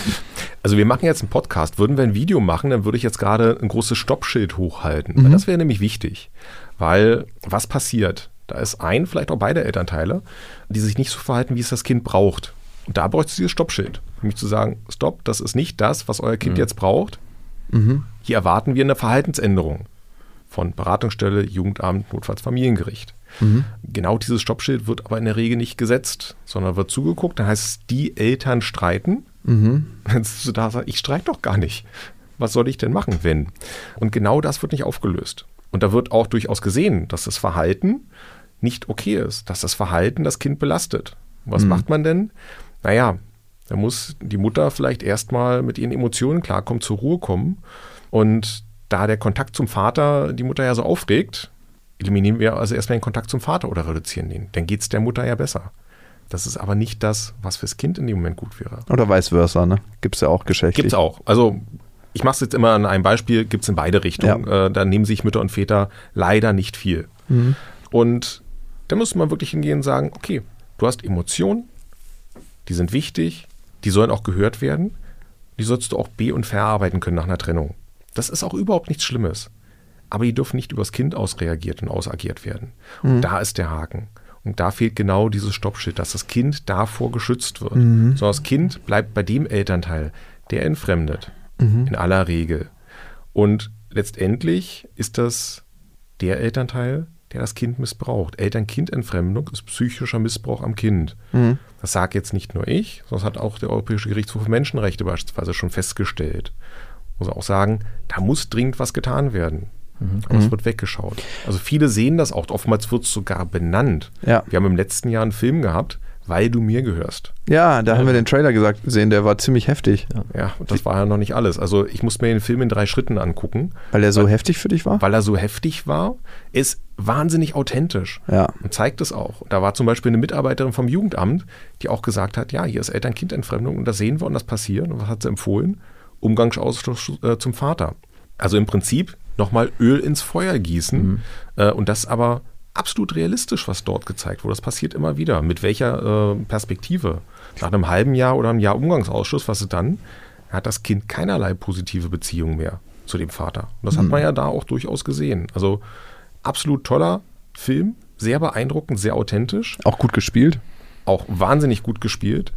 Speaker 7: Also wir machen jetzt einen Podcast. Würden wir ein Video machen, dann würde ich jetzt gerade ein großes Stoppschild hochhalten. Mhm. Weil das wäre nämlich wichtig. Weil was passiert? Da ist ein, vielleicht auch beide Elternteile, die sich nicht so verhalten, wie es das Kind braucht. Und da bräuchte es dieses Stoppschild. Nämlich zu sagen, stopp, das ist nicht das, was euer Kind mhm. jetzt braucht. Mhm. Hier erwarten wir eine Verhaltensänderung von Beratungsstelle, Jugendamt, notfalls Familiengericht. Mhm. Genau dieses Stoppschild wird aber in der Regel nicht gesetzt, sondern wird zugeguckt. Dann heißt es, die Eltern streiten. Mhm. Dann sitzt du da und sagst, ich streite doch gar nicht. Was soll ich denn machen, wenn? Und genau das wird nicht aufgelöst. Und da wird auch durchaus gesehen, dass das Verhalten nicht okay ist, dass das Verhalten das Kind belastet. Was mhm. macht man denn? Naja, da muss die Mutter vielleicht erstmal mit ihren Emotionen klarkommen, zur Ruhe kommen. Und da der Kontakt zum Vater die Mutter ja so aufregt, eliminieren wir also erstmal den Kontakt zum Vater oder reduzieren den. Dann geht es der Mutter ja besser. Das ist aber nicht das, was fürs Kind in dem Moment gut wäre.
Speaker 6: Oder vice versa, ne? Gibt es ja auch geschlechtlich.
Speaker 7: Gibt es auch. Also ich mache es jetzt immer an einem Beispiel, gibt es in beide Richtungen. Ja. Äh, da nehmen sich Mütter und Väter leider nicht viel. Mhm. Und da muss man wirklich hingehen und sagen, okay, du hast Emotionen, die sind wichtig, die sollen auch gehört werden, die sollst du auch be- und verarbeiten können nach einer Trennung. Das ist auch überhaupt nichts Schlimmes. Aber die dürfen nicht übers Kind ausreagiert und ausagiert werden. Mhm. Und da ist der Haken. Und da fehlt genau dieses Stoppschild, dass das Kind davor geschützt wird. Mhm. So, das Kind bleibt bei dem Elternteil, der entfremdet. Mhm. In aller Regel. Und letztendlich ist das der Elternteil, der das Kind missbraucht. Eltern-Kind-Entfremdung ist psychischer Missbrauch am Kind. Mhm. Das sagt jetzt nicht nur ich, sondern das hat auch der Europäische Gerichtshof für Menschenrechte beispielsweise schon festgestellt. Muss auch sagen, da muss dringend was getan werden. Mhm. Aber es wird weggeschaut. Also viele sehen das auch. Oftmals wird es sogar benannt. Ja. Wir haben im letzten Jahr einen Film gehabt, Weil du mir gehörst.
Speaker 6: Ja, da ja. haben wir den Trailer gesagt, gesehen, der war ziemlich heftig.
Speaker 7: Ja, ja, und das war ja noch nicht alles. Also ich musste mir den Film in drei Schritten angucken.
Speaker 6: Weil er so weil, heftig für dich war?
Speaker 7: Weil er so heftig war. Er ist wahnsinnig authentisch.
Speaker 6: Ja.
Speaker 7: Und zeigt es auch. Da war zum Beispiel eine Mitarbeiterin vom Jugendamt, die auch gesagt hat, ja, hier ist Eltern-Kind-Entfremdung und das sehen wir und das passiert. Und was hat sie empfohlen? Umgangsausschluss äh, zum Vater. Also im Prinzip nochmal Öl ins Feuer gießen. Mhm. Äh, und das aber absolut realistisch, was dort gezeigt wurde. Das passiert immer wieder. Mit welcher äh, Perspektive? Nach einem halben Jahr oder einem Jahr Umgangsausschuss, was ist dann? Hat das Kind keinerlei positive Beziehung mehr zu dem Vater. Und das mhm. hat man ja da auch durchaus gesehen. Also absolut toller Film, sehr beeindruckend, sehr authentisch.
Speaker 6: Auch gut gespielt.
Speaker 7: Auch wahnsinnig gut gespielt.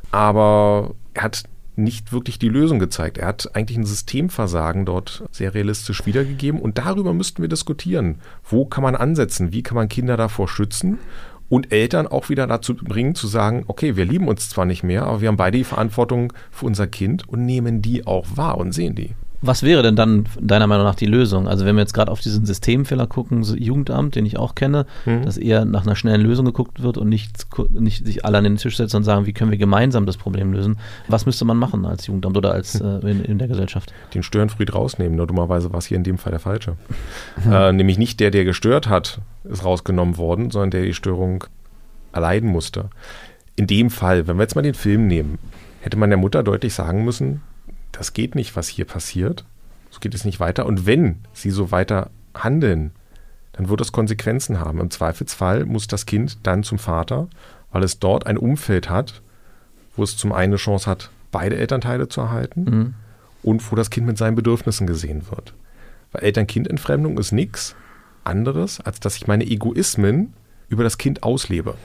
Speaker 7: Aber er hat nicht wirklich die Lösung gezeigt. Er hat eigentlich ein Systemversagen dort sehr realistisch wiedergegeben und darüber müssten wir diskutieren. Wo kann man ansetzen? Wie kann man Kinder davor schützen? Und Eltern auch wieder dazu bringen, zu sagen, okay, wir lieben uns zwar nicht mehr, aber wir haben beide die Verantwortung für unser Kind und nehmen die auch wahr und sehen die.
Speaker 5: Was wäre denn dann deiner Meinung nach die Lösung? Also wenn wir jetzt gerade auf diesen Systemfehler gucken, so Jugendamt, den ich auch kenne, mhm. dass eher nach einer schnellen Lösung geguckt wird und nicht, nicht sich alle an den Tisch setzen und sagen, wie können wir gemeinsam das Problem lösen? Was müsste man machen als Jugendamt oder als äh, in, in der Gesellschaft?
Speaker 7: Den Störenfried rausnehmen, nur dummerweise war es hier in dem Fall der falsche. Mhm. Äh, nämlich nicht der, der gestört hat, ist rausgenommen worden, sondern der die Störung erleiden musste. In dem Fall, wenn wir jetzt mal den Film nehmen, hätte man der Mutter deutlich sagen müssen, das geht nicht, was hier passiert. So geht es nicht weiter. Und wenn sie so weiter handeln, dann wird es Konsequenzen haben. Im Zweifelsfall muss das Kind dann zum Vater, weil es dort ein Umfeld hat, wo es zum einen eine Chance hat, beide Elternteile zu erhalten mhm. und wo das Kind mit seinen Bedürfnissen gesehen wird. Weil Eltern-Kind-Entfremdung ist nichts anderes, als dass ich meine Egoismen über das Kind auslebe.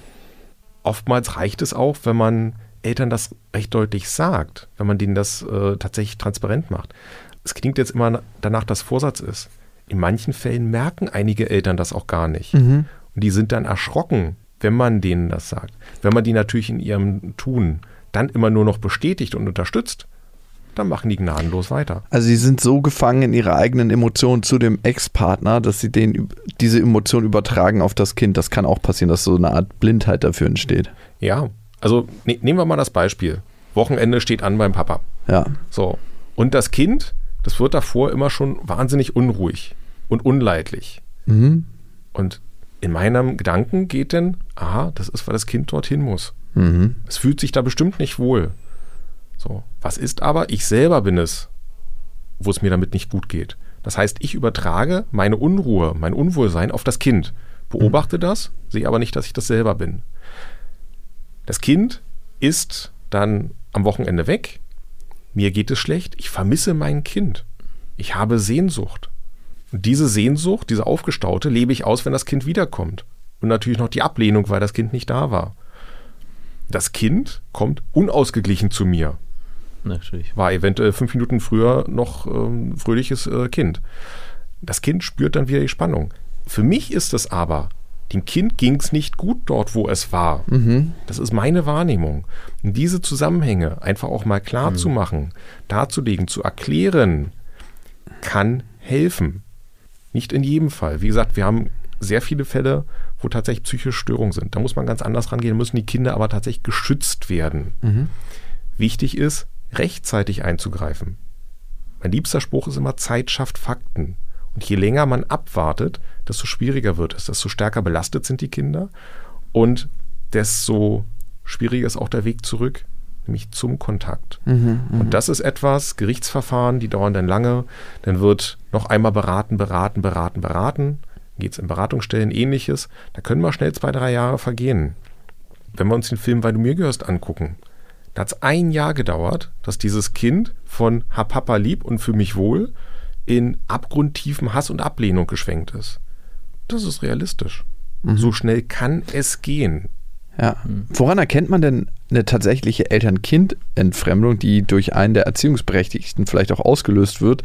Speaker 7: Oftmals reicht es auch, wenn man Eltern das recht deutlich sagt, wenn man denen das äh, tatsächlich transparent macht. Es klingt jetzt immer danach, dass Vorsatz ist. In manchen Fällen merken einige Eltern das auch gar nicht. Mhm. Und die sind dann erschrocken, wenn man denen das sagt. Wenn man die natürlich in ihrem Tun dann immer nur noch bestätigt und unterstützt, dann machen die gnadenlos weiter.
Speaker 6: Also sie sind so gefangen in ihrer eigenen Emotion zu dem Ex-Partner, dass sie den, diese Emotion übertragen auf das Kind. Das kann auch passieren, dass so eine Art Blindheit dafür entsteht.
Speaker 7: Ja, also ne, nehmen wir mal das Beispiel. Wochenende steht an beim Papa.
Speaker 6: Ja.
Speaker 7: So. Und das Kind, das wird davor immer schon wahnsinnig unruhig und unleidlich.
Speaker 6: Mhm.
Speaker 7: Und in meinem Gedanken geht denn, aha, das ist, weil das Kind dorthin muss.
Speaker 6: Mhm.
Speaker 7: Es fühlt sich da bestimmt nicht wohl. So, was ist aber? Ich selber bin es, wo es mir damit nicht gut geht. Das heißt, ich übertrage meine Unruhe, mein Unwohlsein auf das Kind. Beobachte das, sehe aber nicht, dass ich das selber bin. Das Kind ist dann am Wochenende weg. Mir geht es schlecht. Ich vermisse mein Kind. Ich habe Sehnsucht. Und diese Sehnsucht, diese aufgestaute, lebe ich aus, wenn das Kind wiederkommt. Und natürlich noch die Ablehnung, weil das Kind nicht da war. Das Kind kommt unausgeglichen zu mir.
Speaker 5: Natürlich.
Speaker 7: War eventuell fünf Minuten früher noch ähm, fröhliches äh, Kind. Das Kind spürt dann wieder die Spannung. Für mich ist es aber, dem Kind ging es nicht gut dort, wo es war.
Speaker 6: Mhm.
Speaker 7: Das ist meine Wahrnehmung. Und diese Zusammenhänge einfach auch mal klar mhm. zu machen, darzulegen, zu erklären, kann helfen. Nicht in jedem Fall. Wie gesagt, wir haben sehr viele Fälle, wo tatsächlich psychische Störungen sind. Da muss man ganz anders rangehen, da müssen die Kinder aber tatsächlich geschützt werden.
Speaker 6: Mhm.
Speaker 7: Wichtig ist, rechtzeitig einzugreifen. Mein liebster Spruch ist immer, Zeit schafft Fakten. Und je länger man abwartet, desto schwieriger wird es, desto stärker belastet sind die Kinder und desto schwieriger ist auch der Weg zurück, nämlich zum Kontakt.
Speaker 6: Mhm,
Speaker 7: und das ist etwas, Gerichtsverfahren, die dauern dann lange, dann wird noch einmal beraten, beraten, beraten, beraten, geht es in Beratungsstellen, ähnliches, da können mal schnell zwei, drei Jahre vergehen. Wenn wir uns den Film Weil du mir gehörst angucken, da hat es ein Jahr gedauert, dass dieses Kind von Hab Papa lieb und fühl mich wohl in abgrundtiefen Hass und Ablehnung geschwenkt ist. Das ist realistisch. Mhm. So schnell kann es gehen.
Speaker 6: Ja. Woran erkennt man denn eine tatsächliche Eltern-Kind-Entfremdung, die durch einen der Erziehungsberechtigten vielleicht auch ausgelöst wird,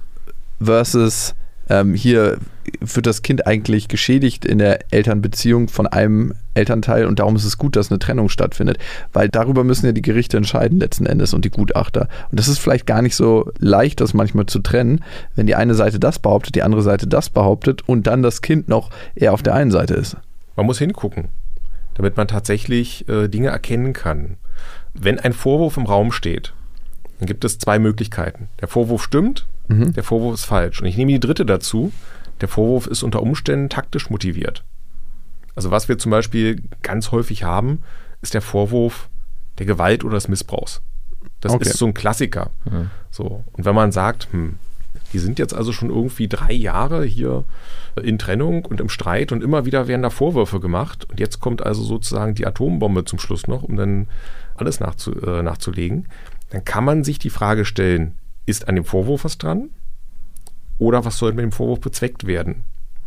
Speaker 6: versus ähm, hier wird das Kind eigentlich geschädigt in der Elternbeziehung von einem Elternteil und darum ist es gut, dass eine Trennung stattfindet, weil darüber müssen ja die Gerichte entscheiden letzten Endes und die Gutachter. Und das ist vielleicht gar nicht so leicht, das manchmal zu trennen, wenn die eine Seite das behauptet, die andere Seite das behauptet und dann das Kind noch eher auf der einen Seite ist.
Speaker 7: Man muss hingucken, damit man tatsächlich äh, Dinge erkennen kann. Wenn ein Vorwurf im Raum steht, dann gibt es zwei Möglichkeiten. Der Vorwurf stimmt, mhm. der Vorwurf ist falsch. Und ich nehme die dritte dazu. Der Vorwurf ist unter Umständen taktisch motiviert. Also was wir zum Beispiel ganz häufig haben, ist der Vorwurf der Gewalt oder des Missbrauchs. Das okay. ist so ein Klassiker. Mhm. So. Und wenn man sagt, hm, die sind jetzt also schon irgendwie drei Jahre hier in Trennung und im Streit und immer wieder werden da Vorwürfe gemacht und jetzt kommt also sozusagen die Atombombe zum Schluss noch, um dann alles nachzu, äh, nachzulegen, dann kann man sich die Frage stellen, ist an dem Vorwurf was dran oder was soll mit dem Vorwurf bezweckt werden?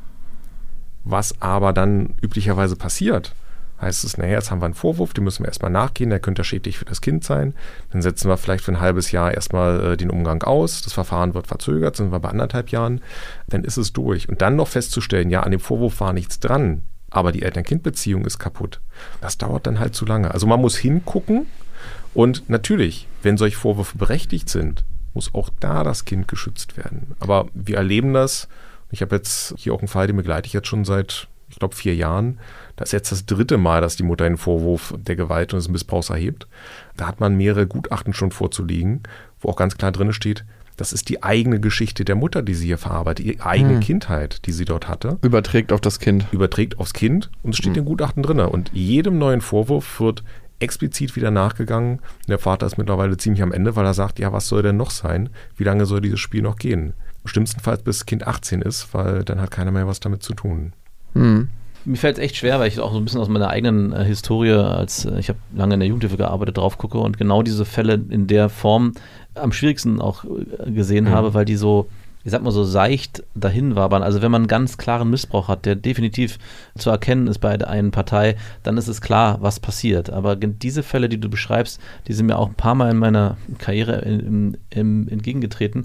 Speaker 7: Was aber dann üblicherweise passiert, heißt es, naja, jetzt haben wir einen Vorwurf, den müssen wir erstmal nachgehen, der könnte schädlich für das Kind sein. Dann setzen wir vielleicht für ein halbes Jahr erstmal äh, den Umgang aus, das Verfahren wird verzögert, sind wir bei anderthalb Jahren, dann ist es durch. Und dann noch festzustellen, ja, an dem Vorwurf war nichts dran, aber die Eltern-Kind-Beziehung ist kaputt. Das dauert dann halt zu lange. Also man muss hingucken und natürlich, wenn solche Vorwürfe berechtigt sind, muss auch da das Kind geschützt werden. Aber wir erleben das, ich habe jetzt hier auch einen Fall, den begleite ich jetzt schon seit, ich glaube, vier Jahren. Das ist jetzt das dritte Mal, dass die Mutter einen Vorwurf der Gewalt und des Missbrauchs erhebt. Da hat man mehrere Gutachten schon vorzulegen, wo auch ganz klar drin steht, das ist die eigene Geschichte der Mutter, die sie hier verarbeitet, die eigene hm. Kindheit, die sie dort hatte.
Speaker 6: Überträgt auf das Kind.
Speaker 7: Überträgt aufs Kind und es steht hm. in Gutachten drin. Und jedem neuen Vorwurf wird explizit wieder nachgegangen. Der Vater ist mittlerweile ziemlich am Ende, weil er sagt, ja, was soll denn noch sein? Wie lange soll dieses Spiel noch gehen? Schlimmstenfalls bis Kind achtzehn ist, weil dann hat keiner mehr was damit zu tun.
Speaker 6: Hm.
Speaker 5: Mir fällt es echt schwer, weil ich auch so ein bisschen aus meiner eigenen äh, Historie, als äh, ich habe lange in der Jugendhilfe gearbeitet, drauf gucke und genau diese Fälle in der Form am schwierigsten auch äh, gesehen mhm. habe, weil die so, ich sag mal so seicht dahin wabern. Also wenn man einen ganz klaren Missbrauch hat, der definitiv zu erkennen ist bei der einen Partei, dann ist es klar, was passiert. Aber diese Fälle, die du beschreibst, die sind mir auch ein paar Mal in meiner Karriere im, im, entgegengetreten.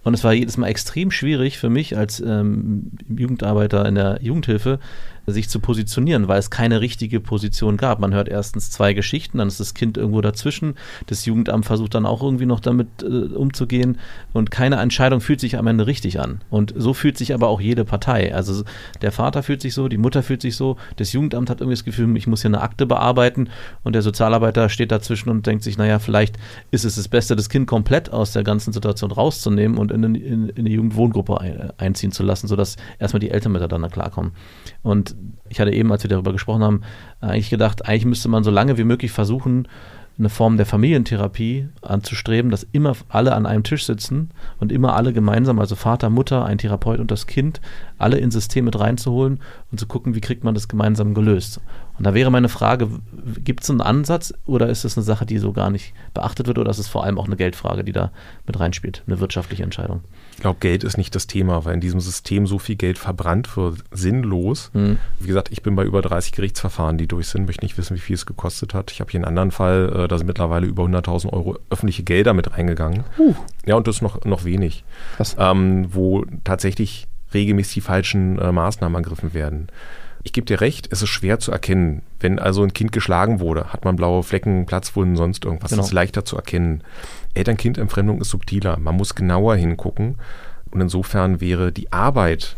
Speaker 5: Und es war jedes Mal extrem schwierig für mich als ähm, Jugendarbeiter in der Jugendhilfe, sich zu positionieren, weil es keine richtige Position gab. Man hört erstens zwei Geschichten, dann ist das Kind irgendwo dazwischen. Das Jugendamt versucht dann auch irgendwie noch damit äh, umzugehen und keine Entscheidung fühlt sich am Ende richtig an. Und so fühlt sich aber auch jede Partei. Also der Vater fühlt sich so, die Mutter fühlt sich so, das Jugendamt hat irgendwie das Gefühl, ich muss hier eine Akte bearbeiten und der Sozialarbeiter steht dazwischen und denkt sich, naja, vielleicht ist es das Beste, das Kind komplett aus der ganzen Situation rauszunehmen und in, in, in eine Jugendwohngruppe ein, einziehen zu lassen, sodass erstmal die Eltern miteinander klarkommen. Und ich hatte eben, als wir darüber gesprochen haben, eigentlich gedacht, eigentlich müsste man so lange wie möglich versuchen, eine Form der Familientherapie anzustreben, dass immer alle an einem Tisch sitzen und immer alle gemeinsam, also Vater, Mutter, ein Therapeut und das Kind, alle ins System mit reinzuholen und zu gucken, wie kriegt man das gemeinsam gelöst. Und da wäre meine Frage, gibt es einen Ansatz oder ist es eine Sache, die so gar nicht beachtet wird oder ist es vor allem auch eine Geldfrage, die da mit reinspielt, eine wirtschaftliche Entscheidung?
Speaker 7: Ich glaube, Geld ist nicht das Thema, weil in diesem System so viel Geld verbrannt wird, sinnlos. Hm. Wie gesagt, ich bin bei über dreißig Gerichtsverfahren, die durch sind, möchte nicht wissen, wie viel es gekostet hat. Ich habe hier einen anderen Fall, da sind mittlerweile über hunderttausend Euro öffentliche Gelder mit reingegangen. Uh. Ja, und das ist noch, noch wenig, ähm, wo tatsächlich regelmäßig die falschen äh, Maßnahmen ergriffen werden. Ich gebe dir recht, es ist schwer zu erkennen. Wenn also ein Kind geschlagen wurde, hat man blaue Flecken, Platzwunden, sonst irgendwas. Genau. Das ist leichter zu erkennen. Eltern-Kind-Entfremdung ist subtiler. Man muss genauer hingucken. Und insofern wäre die Arbeit,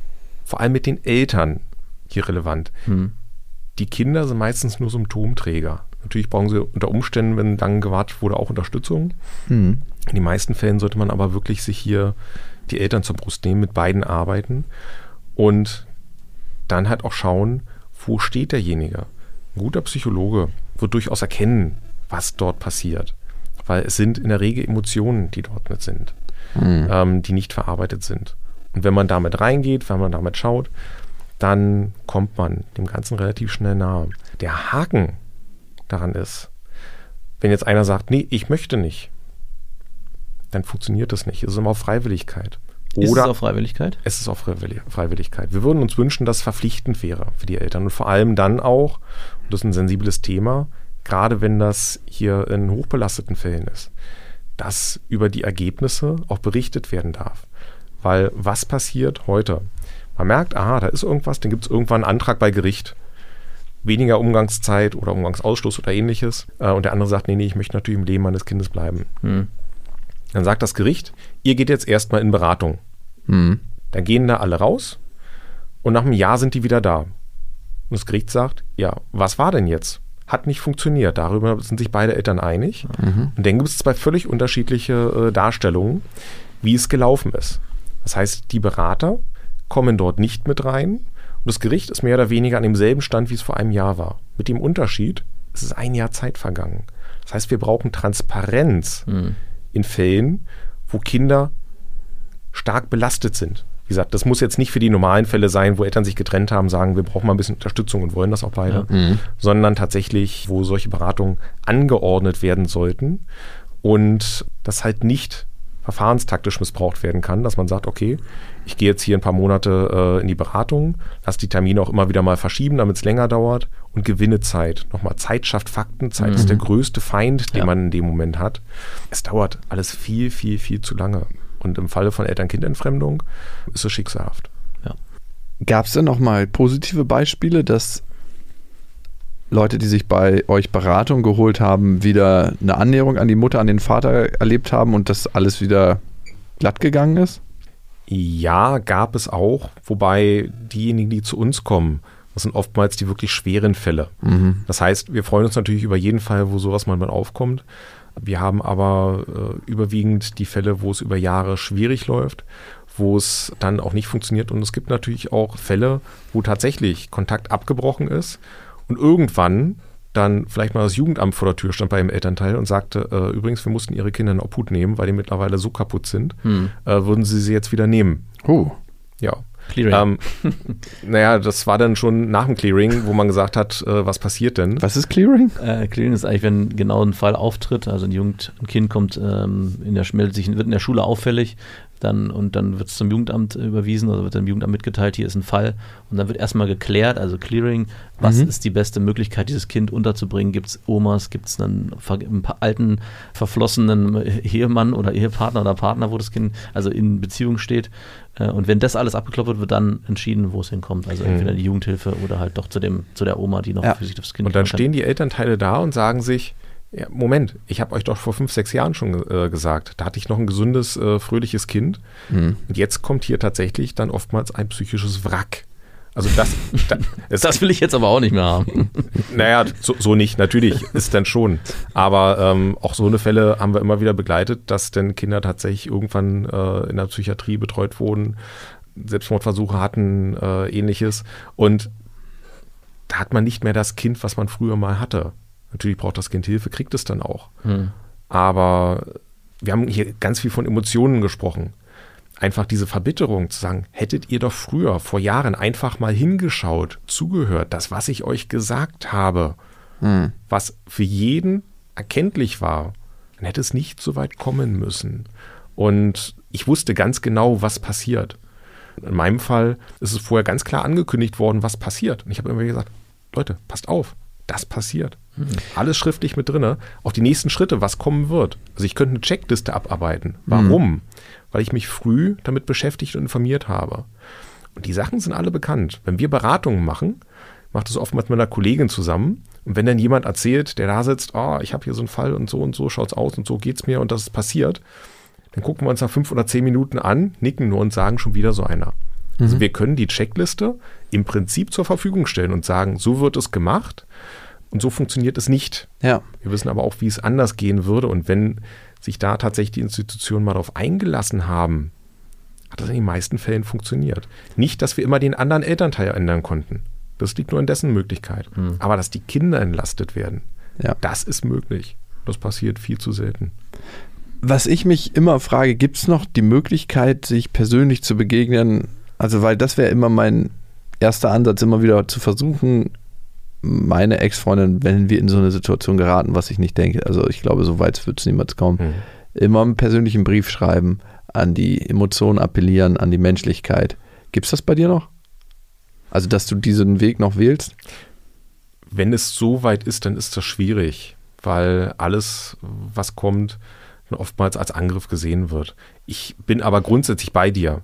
Speaker 7: vor allem mit den Eltern, hier relevant. Hm. Die Kinder sind meistens nur Symptomträger. Natürlich brauchen sie unter Umständen, wenn lang gewartet wurde, auch Unterstützung. Hm. In den meisten Fällen sollte man aber wirklich sich hier die Eltern zur Brust nehmen, mit beiden arbeiten und dann halt auch schauen, wo steht derjenige. Ein guter Psychologe wird durchaus erkennen, was dort passiert. Weil es sind in der Regel Emotionen, die dort mit sind, mhm. ähm, die nicht verarbeitet sind. Und wenn man damit reingeht, wenn man damit schaut, dann kommt man dem Ganzen relativ schnell nahe. Der Haken daran ist, wenn jetzt einer sagt, nee, ich möchte nicht, dann funktioniert das nicht. Es ist immer auf Freiwilligkeit. Oder
Speaker 5: ist es auf Freiwilligkeit?
Speaker 7: Es ist auf Freiwilligkeit. Wir würden uns wünschen, dass es verpflichtend wäre für die Eltern. Und vor allem dann auch, und das ist ein sensibles Thema, gerade wenn das hier in hochbelasteten Fällen ist, dass über die Ergebnisse auch berichtet werden darf. Weil was passiert heute? Man merkt, aha, da ist irgendwas, dann gibt es irgendwann einen Antrag bei Gericht. Weniger Umgangszeit oder Umgangsausschluss oder ähnliches. Und der andere sagt, nee, nee, ich möchte natürlich im Leben meines Kindes bleiben. Hm. Dann sagt das Gericht, ihr geht jetzt erstmal in Beratung. Hm. Dann gehen da alle raus und nach einem Jahr sind die wieder da. Und das Gericht sagt, ja, was war denn jetzt? Hat nicht funktioniert. Darüber sind sich beide Eltern einig. Mhm. Und dann gibt es zwei völlig unterschiedliche äh, Darstellungen, wie es gelaufen ist. Das heißt, die Berater kommen dort nicht mit rein und das Gericht ist mehr oder weniger an demselben Stand, wie es vor einem Jahr war. Mit dem Unterschied, es ist ein Jahr Zeit vergangen. Das heißt, wir brauchen Transparenz mhm. in Fällen, wo Kinder stark belastet sind. Wie gesagt, das muss jetzt nicht für die normalen Fälle sein, wo Eltern sich getrennt haben, sagen, wir brauchen mal ein bisschen Unterstützung und wollen das auch beide, ja. mhm. sondern tatsächlich, wo solche Beratungen angeordnet werden sollten und das halt nicht verfahrenstaktisch missbraucht werden kann, dass man sagt, okay, ich gehe jetzt hier ein paar Monate äh, in die Beratung, lasse die Termine auch immer wieder mal verschieben, damit es länger dauert und gewinne Zeit. Nochmal, Zeit schafft Fakten, Zeit mhm. ist der größte Feind, den ja. man in dem Moment hat. Es dauert alles viel, viel, viel zu lange. Und im Falle von Eltern-Kind-Entfremdung ist es schicksalhaft.
Speaker 6: Ja. Gab es denn noch mal positive Beispiele, dass Leute, die sich bei euch Beratung geholt haben, wieder eine Annäherung an die Mutter, an den Vater erlebt haben und das alles wieder glatt gegangen ist?
Speaker 7: Ja, gab es auch. Wobei diejenigen, die zu uns kommen, das sind oftmals die wirklich schweren Fälle. Mhm. Das heißt, wir freuen uns natürlich über jeden Fall, wo sowas mal aufkommt. Wir haben aber äh, überwiegend die Fälle, wo es über Jahre schwierig läuft, wo es dann auch nicht funktioniert. Und es gibt natürlich auch Fälle, wo tatsächlich Kontakt abgebrochen ist und irgendwann dann vielleicht mal das Jugendamt vor der Tür stand bei einem Elternteil und sagte, äh, übrigens, wir mussten ihre Kinder in Obhut nehmen, weil die mittlerweile so kaputt sind, hm. äh, würden sie sie jetzt wieder nehmen.
Speaker 6: Oh.
Speaker 7: Ja. Clearing. Ähm, naja, das war dann schon nach dem Clearing, wo man gesagt hat, äh, was passiert denn?
Speaker 6: Was ist Clearing?
Speaker 5: Äh, Clearing ist eigentlich, wenn genau ein Fall auftritt, also ein, Jugend, ein Kind kommt, ähm, in der, meldet sich, wird in der Schule auffällig, dann und dann wird es zum Jugendamt überwiesen oder wird dem Jugendamt mitgeteilt, hier ist ein Fall und dann wird erstmal geklärt, also Clearing, was mhm. ist die beste Möglichkeit, dieses Kind unterzubringen, gibt es Omas, gibt es einen, einen alten, verflossenen Ehemann oder Ehepartner oder Partner, wo das Kind also in Beziehung steht und wenn das alles abgeklopft wird, wird dann entschieden, wo es hinkommt, also mhm. entweder die Jugendhilfe oder halt doch zu dem zu der Oma, die noch
Speaker 7: ja.
Speaker 5: für sich das Kind
Speaker 7: und dann stehen die Elternteile da und sagen sich, ja, Moment, ich habe euch doch vor fünf, sechs Jahren schon äh, gesagt, da hatte ich noch ein gesundes, äh, fröhliches Kind. Mhm. Und jetzt kommt hier tatsächlich dann oftmals ein psychisches Wrack. Also das, das, es,
Speaker 5: das will ich jetzt aber auch nicht mehr haben.
Speaker 7: Naja, so, so nicht, natürlich, ist dann schon. Aber ähm, auch so eine Fälle haben wir immer wieder begleitet, dass dann Kinder tatsächlich irgendwann äh, in der Psychiatrie betreut wurden, Selbstmordversuche hatten, äh, ähnliches. Und da hat man nicht mehr das Kind, was man früher mal hatte. Natürlich braucht das Kind Hilfe, kriegt es dann auch. Hm. Aber wir haben hier ganz viel von Emotionen gesprochen. Einfach diese Verbitterung zu sagen, hättet ihr doch früher, vor Jahren einfach mal hingeschaut, zugehört, das, was ich euch gesagt habe, hm. was für jeden erkenntlich war, dann hätte es nicht so weit kommen müssen. Und ich wusste ganz genau, was passiert. In meinem Fall ist es vorher ganz klar angekündigt worden, was passiert. Und ich habe immer gesagt, Leute, passt auf, das passiert. Hm. Alles schriftlich mit drin. Auch die nächsten Schritte, was kommen wird. Also ich könnte eine Checkliste abarbeiten. Warum? Hm. Weil ich mich früh damit beschäftigt und informiert habe. Und die Sachen sind alle bekannt. Wenn wir Beratungen machen, macht das oftmals mit einer Kollegin zusammen. Und wenn dann jemand erzählt, der da sitzt, oh, ich habe hier so einen Fall und so und so schaut's aus und so geht's mir und das ist passiert, dann gucken wir uns nach fünf oder zehn Minuten an, nicken nur und sagen schon wieder so einer. Mhm. Also wir können die Checkliste im Prinzip zur Verfügung stellen und sagen, so wird es gemacht und so funktioniert es nicht.
Speaker 6: Ja.
Speaker 7: Wir wissen aber auch, wie es anders gehen würde. Und wenn sich da tatsächlich die Institutionen mal darauf eingelassen haben, hat das in den meisten Fällen funktioniert. Nicht, dass wir immer den anderen Elternteil ändern konnten. Das liegt nur in dessen Möglichkeit. Mhm. Aber dass die Kinder entlastet werden, ja. das ist möglich. Das passiert viel zu selten.
Speaker 6: Was ich mich immer frage, gibt es noch die Möglichkeit, sich persönlich zu begegnen? Also, weil das wäre immer mein erster Ansatz, immer wieder zu versuchen, meine Ex-Freundin, wenn wir in so eine Situation geraten, was ich nicht denke, also ich glaube, so weit wird es niemals kommen, mhm. immer einen persönlichen Brief schreiben, an die Emotionen appellieren, an die Menschlichkeit. Gibt es das bei dir noch? Also, dass du diesen Weg noch wählst?
Speaker 7: Wenn es so weit ist, dann ist das schwierig, weil alles, was kommt, oftmals als Angriff gesehen wird. Ich bin aber grundsätzlich bei dir.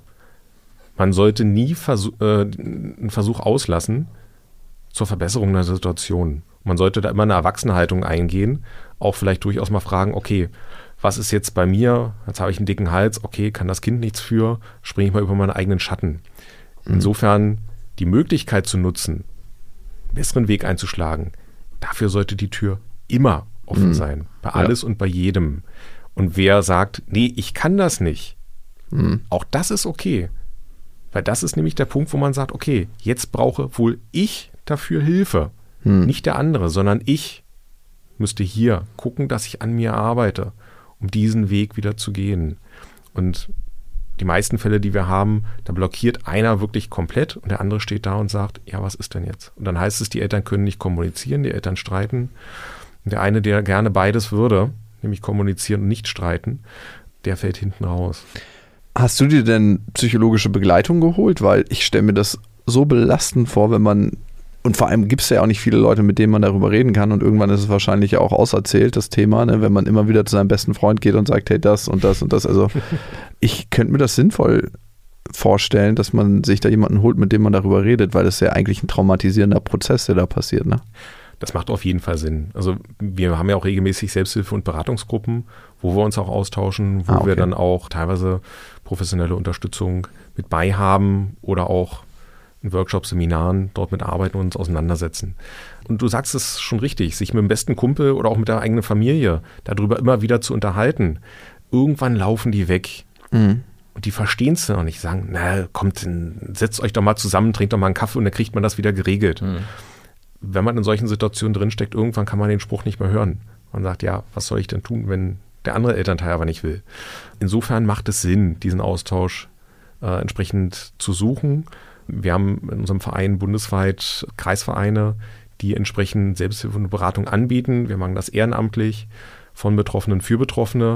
Speaker 7: Man sollte nie versuch, äh, einen Versuch auslassen zur Verbesserung der Situation. Man sollte da immer eine Erwachsenenhaltung eingehen, auch vielleicht durchaus mal fragen, okay, was ist jetzt bei mir? Jetzt habe ich einen dicken Hals, okay, kann das Kind nichts für? Springe ich mal über meinen eigenen Schatten. Mhm. Insofern die Möglichkeit zu nutzen, einen besseren Weg einzuschlagen, dafür sollte die Tür immer offen mhm. sein. Bei alles ja. und bei jedem. Und wer sagt, nee, ich kann das nicht, mhm. auch das ist okay. Weil das ist nämlich der Punkt, wo man sagt, okay, jetzt brauche wohl ich dafür Hilfe. Mhm. Nicht der andere, sondern ich müsste hier gucken, dass ich an mir arbeite, um diesen Weg wieder zu gehen. Und die meisten Fälle, die wir haben, da blockiert einer wirklich komplett und der andere steht da und sagt, ja, was ist denn jetzt? Und dann heißt es, die Eltern können nicht kommunizieren, die Eltern streiten. Und der eine, der gerne beides würde, nämlich kommunizieren und nicht streiten, der fällt hinten raus.
Speaker 6: Hast du dir denn psychologische Begleitung geholt? Weil ich stelle mir das so belastend vor, wenn man, und vor allem gibt es ja auch nicht viele Leute, mit denen man darüber reden kann und irgendwann ist es wahrscheinlich auch auserzählt, das Thema, ne? Wenn man immer wieder zu seinem besten Freund geht und sagt, hey, das und das und das. Also ich könnte mir das sinnvoll vorstellen, dass man sich da jemanden holt, mit dem man darüber redet, weil das ist ja eigentlich ein traumatisierender Prozess, der da passiert, ne?
Speaker 7: Das macht auf jeden Fall Sinn. Also wir haben ja auch regelmäßig Selbsthilfe- und Beratungsgruppen, wo wir uns auch austauschen, wo ah, okay. wir dann auch teilweise professionelle Unterstützung mit bei haben oder auch in Workshops, Seminaren dort mit arbeiten und uns auseinandersetzen. Und du sagst es schon richtig, sich mit dem besten Kumpel oder auch mit der eigenen Familie darüber immer wieder zu unterhalten. Irgendwann laufen die weg. Mhm. Und die verstehen es noch nicht. Sagen, na kommt, setzt euch doch mal zusammen, trinkt doch mal einen Kaffee und dann kriegt man das wieder geregelt. Mhm. Wenn man in solchen Situationen drinsteckt, irgendwann kann man den Spruch nicht mehr hören. Man sagt, ja, was soll ich denn tun, wenn der andere Elternteil aber nicht will? Insofern macht es Sinn, diesen Austausch äh, entsprechend zu suchen. Wir haben in unserem Verein bundesweit Kreisvereine, die entsprechend Selbsthilfe und Beratung anbieten. Wir machen das ehrenamtlich von Betroffenen für Betroffene.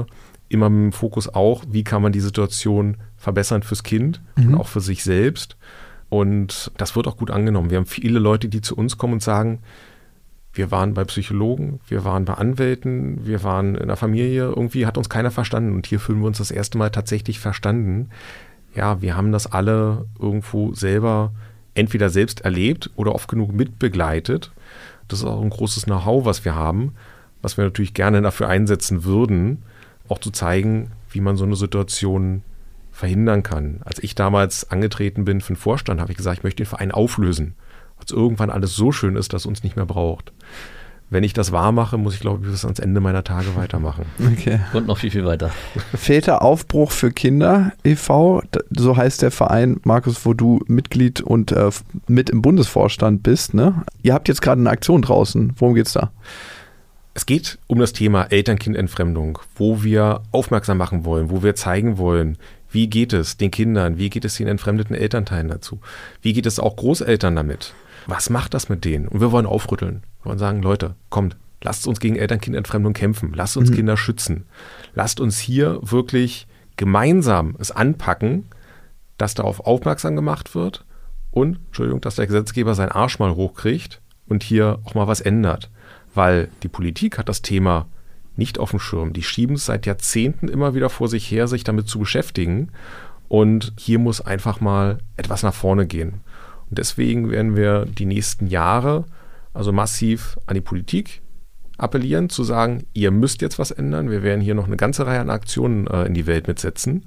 Speaker 7: immer mit dem Fokus auch, wie kann man die Situation verbessern fürs Kind mhm. und auch für sich selbst. Und das wird auch gut angenommen. Wir haben viele Leute, die zu uns kommen und sagen, wir waren bei Psychologen, wir waren bei Anwälten, wir waren in der Familie, irgendwie hat uns keiner verstanden. Und hier fühlen wir uns das erste Mal tatsächlich verstanden. Ja, wir haben das alle irgendwo selber entweder selbst erlebt oder oft genug mitbegleitet. Das ist auch ein großes Know-how, was wir haben, was wir natürlich gerne dafür einsetzen würden, auch zu zeigen, wie man so eine Situation verhindern kann. Als ich damals angetreten bin für den Vorstand, habe ich gesagt, ich möchte den Verein auflösen, weil es irgendwann alles so schön ist, dass es uns nicht mehr braucht. Wenn ich das wahr mache, muss ich, glaube ich, bis ans Ende meiner Tage weitermachen.
Speaker 6: Okay.
Speaker 5: Und noch viel, viel weiter.
Speaker 6: Väteraufbruch für Kinder e V, so heißt der Verein, Markus, wo du Mitglied und äh, mit im Bundesvorstand bist. Ne? Ihr habt jetzt gerade eine Aktion draußen. Worum geht's da?
Speaker 7: Es geht um das Thema Eltern-Kind-Entfremdung, wo wir aufmerksam machen wollen, wo wir zeigen wollen, wie geht es den Kindern, wie geht es den entfremdeten Elternteilen dazu, wie geht es auch Großeltern damit, was macht das mit denen? Und wir wollen aufrütteln, wir wollen sagen, Leute, kommt, lasst uns gegen Eltern-Kind-Entfremdung kämpfen, lasst uns mhm. Kinder schützen, lasst uns hier wirklich gemeinsam es anpacken, dass darauf aufmerksam gemacht wird und, Entschuldigung, dass der Gesetzgeber seinen Arsch mal hochkriegt und hier auch mal was ändert. Weil die Politik hat das Thema nicht auf dem Schirm. Die schieben es seit Jahrzehnten immer wieder vor sich her, sich damit zu beschäftigen. Und hier muss einfach mal etwas nach vorne gehen. Und deswegen werden wir die nächsten Jahre also massiv an die Politik appellieren, zu sagen, ihr müsst jetzt was ändern. Wir werden hier noch eine ganze Reihe an Aktionen äh, in die Welt mitsetzen,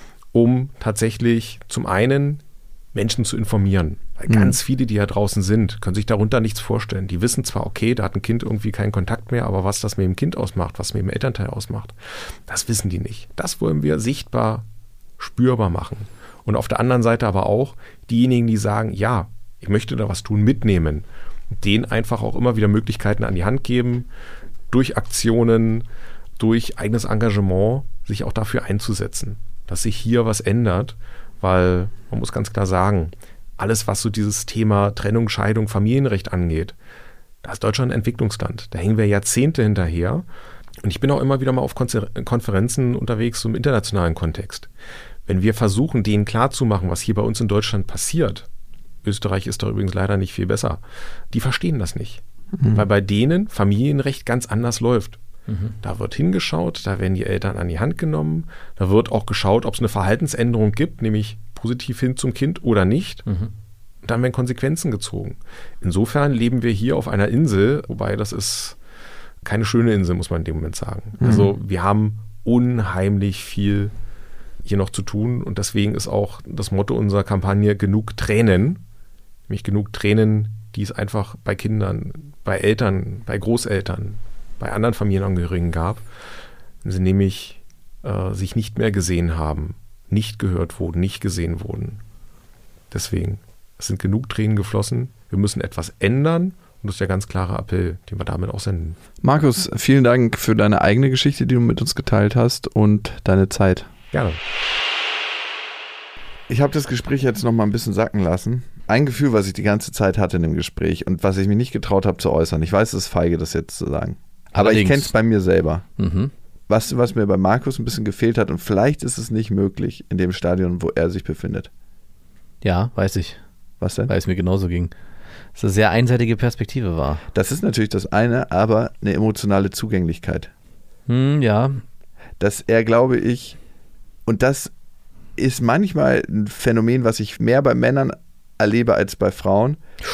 Speaker 7: um tatsächlich zum einen Menschen zu informieren. Weil ganz viele, die ja draußen sind, können sich darunter nichts vorstellen. Die wissen zwar, okay, da hat ein Kind irgendwie keinen Kontakt mehr, aber was das mit dem Kind ausmacht, was mit dem Elternteil ausmacht, das wissen die nicht. Das wollen wir sichtbar, spürbar machen. Und auf der anderen Seite aber auch diejenigen, die sagen, ja, ich möchte da was tun, mitnehmen. Denen einfach auch immer wieder Möglichkeiten an die Hand geben, durch Aktionen, durch eigenes Engagement, sich auch dafür einzusetzen, dass sich hier was ändert. Weil man muss ganz klar sagen, alles, was so dieses Thema Trennung, Scheidung, Familienrecht angeht, da ist Deutschland ein Entwicklungsland. Da hängen wir Jahrzehnte hinterher. Und ich bin auch immer wieder mal auf Konferenzen unterwegs, so im internationalen Kontext. Wenn wir versuchen, denen klarzumachen, was hier bei uns in Deutschland passiert, Österreich ist da übrigens leider nicht viel besser, die verstehen das nicht. Mhm. Weil bei denen Familienrecht ganz anders läuft. Mhm. Da wird hingeschaut, da werden die Eltern an die Hand genommen, da wird auch geschaut, ob es eine Verhaltensänderung gibt, nämlich positiv hin zum Kind oder nicht. Mhm. Und dann werden Konsequenzen gezogen. Insofern leben wir hier auf einer Insel, wobei das ist keine schöne Insel, muss man in dem Moment sagen. Mhm. Also wir haben unheimlich viel hier noch zu tun und deswegen ist auch das Motto unserer Kampagne genug Tränen, nämlich genug Tränen, die es einfach bei Kindern, bei Eltern, bei Großeltern, bei anderen Familienangehörigen gab, wenn sie nämlich äh, sich nicht mehr gesehen haben, nicht gehört wurden, nicht gesehen wurden. Deswegen, es sind genug Tränen geflossen, wir müssen etwas ändern und das ist der ganz klare Appell, den wir damit auch senden.
Speaker 6: Markus, vielen Dank für deine eigene Geschichte, die du mit uns geteilt hast und deine Zeit.
Speaker 7: Gerne.
Speaker 6: Ich habe das Gespräch jetzt noch mal ein bisschen sacken lassen. Ein Gefühl, was ich die ganze Zeit hatte in dem Gespräch und was ich mich nicht getraut habe zu äußern. Ich weiß, es ist feige, das jetzt zu sagen. Aber Allerdings. Ich kenne es bei mir selber. Mhm. Was, was mir bei Markus ein bisschen gefehlt hat und vielleicht ist es nicht möglich in dem Stadion, wo er sich befindet.
Speaker 5: Ja, weiß ich.
Speaker 6: Was denn?
Speaker 5: Weil es mir genauso ging. Dass es eine sehr einseitige Perspektive war.
Speaker 6: Das ist natürlich das eine, aber eine emotionale Zugänglichkeit.
Speaker 5: Hm, ja.
Speaker 6: Dass er, glaube ich, und das ist manchmal ein Phänomen, was ich mehr bei Männern erlebe als bei Frauen.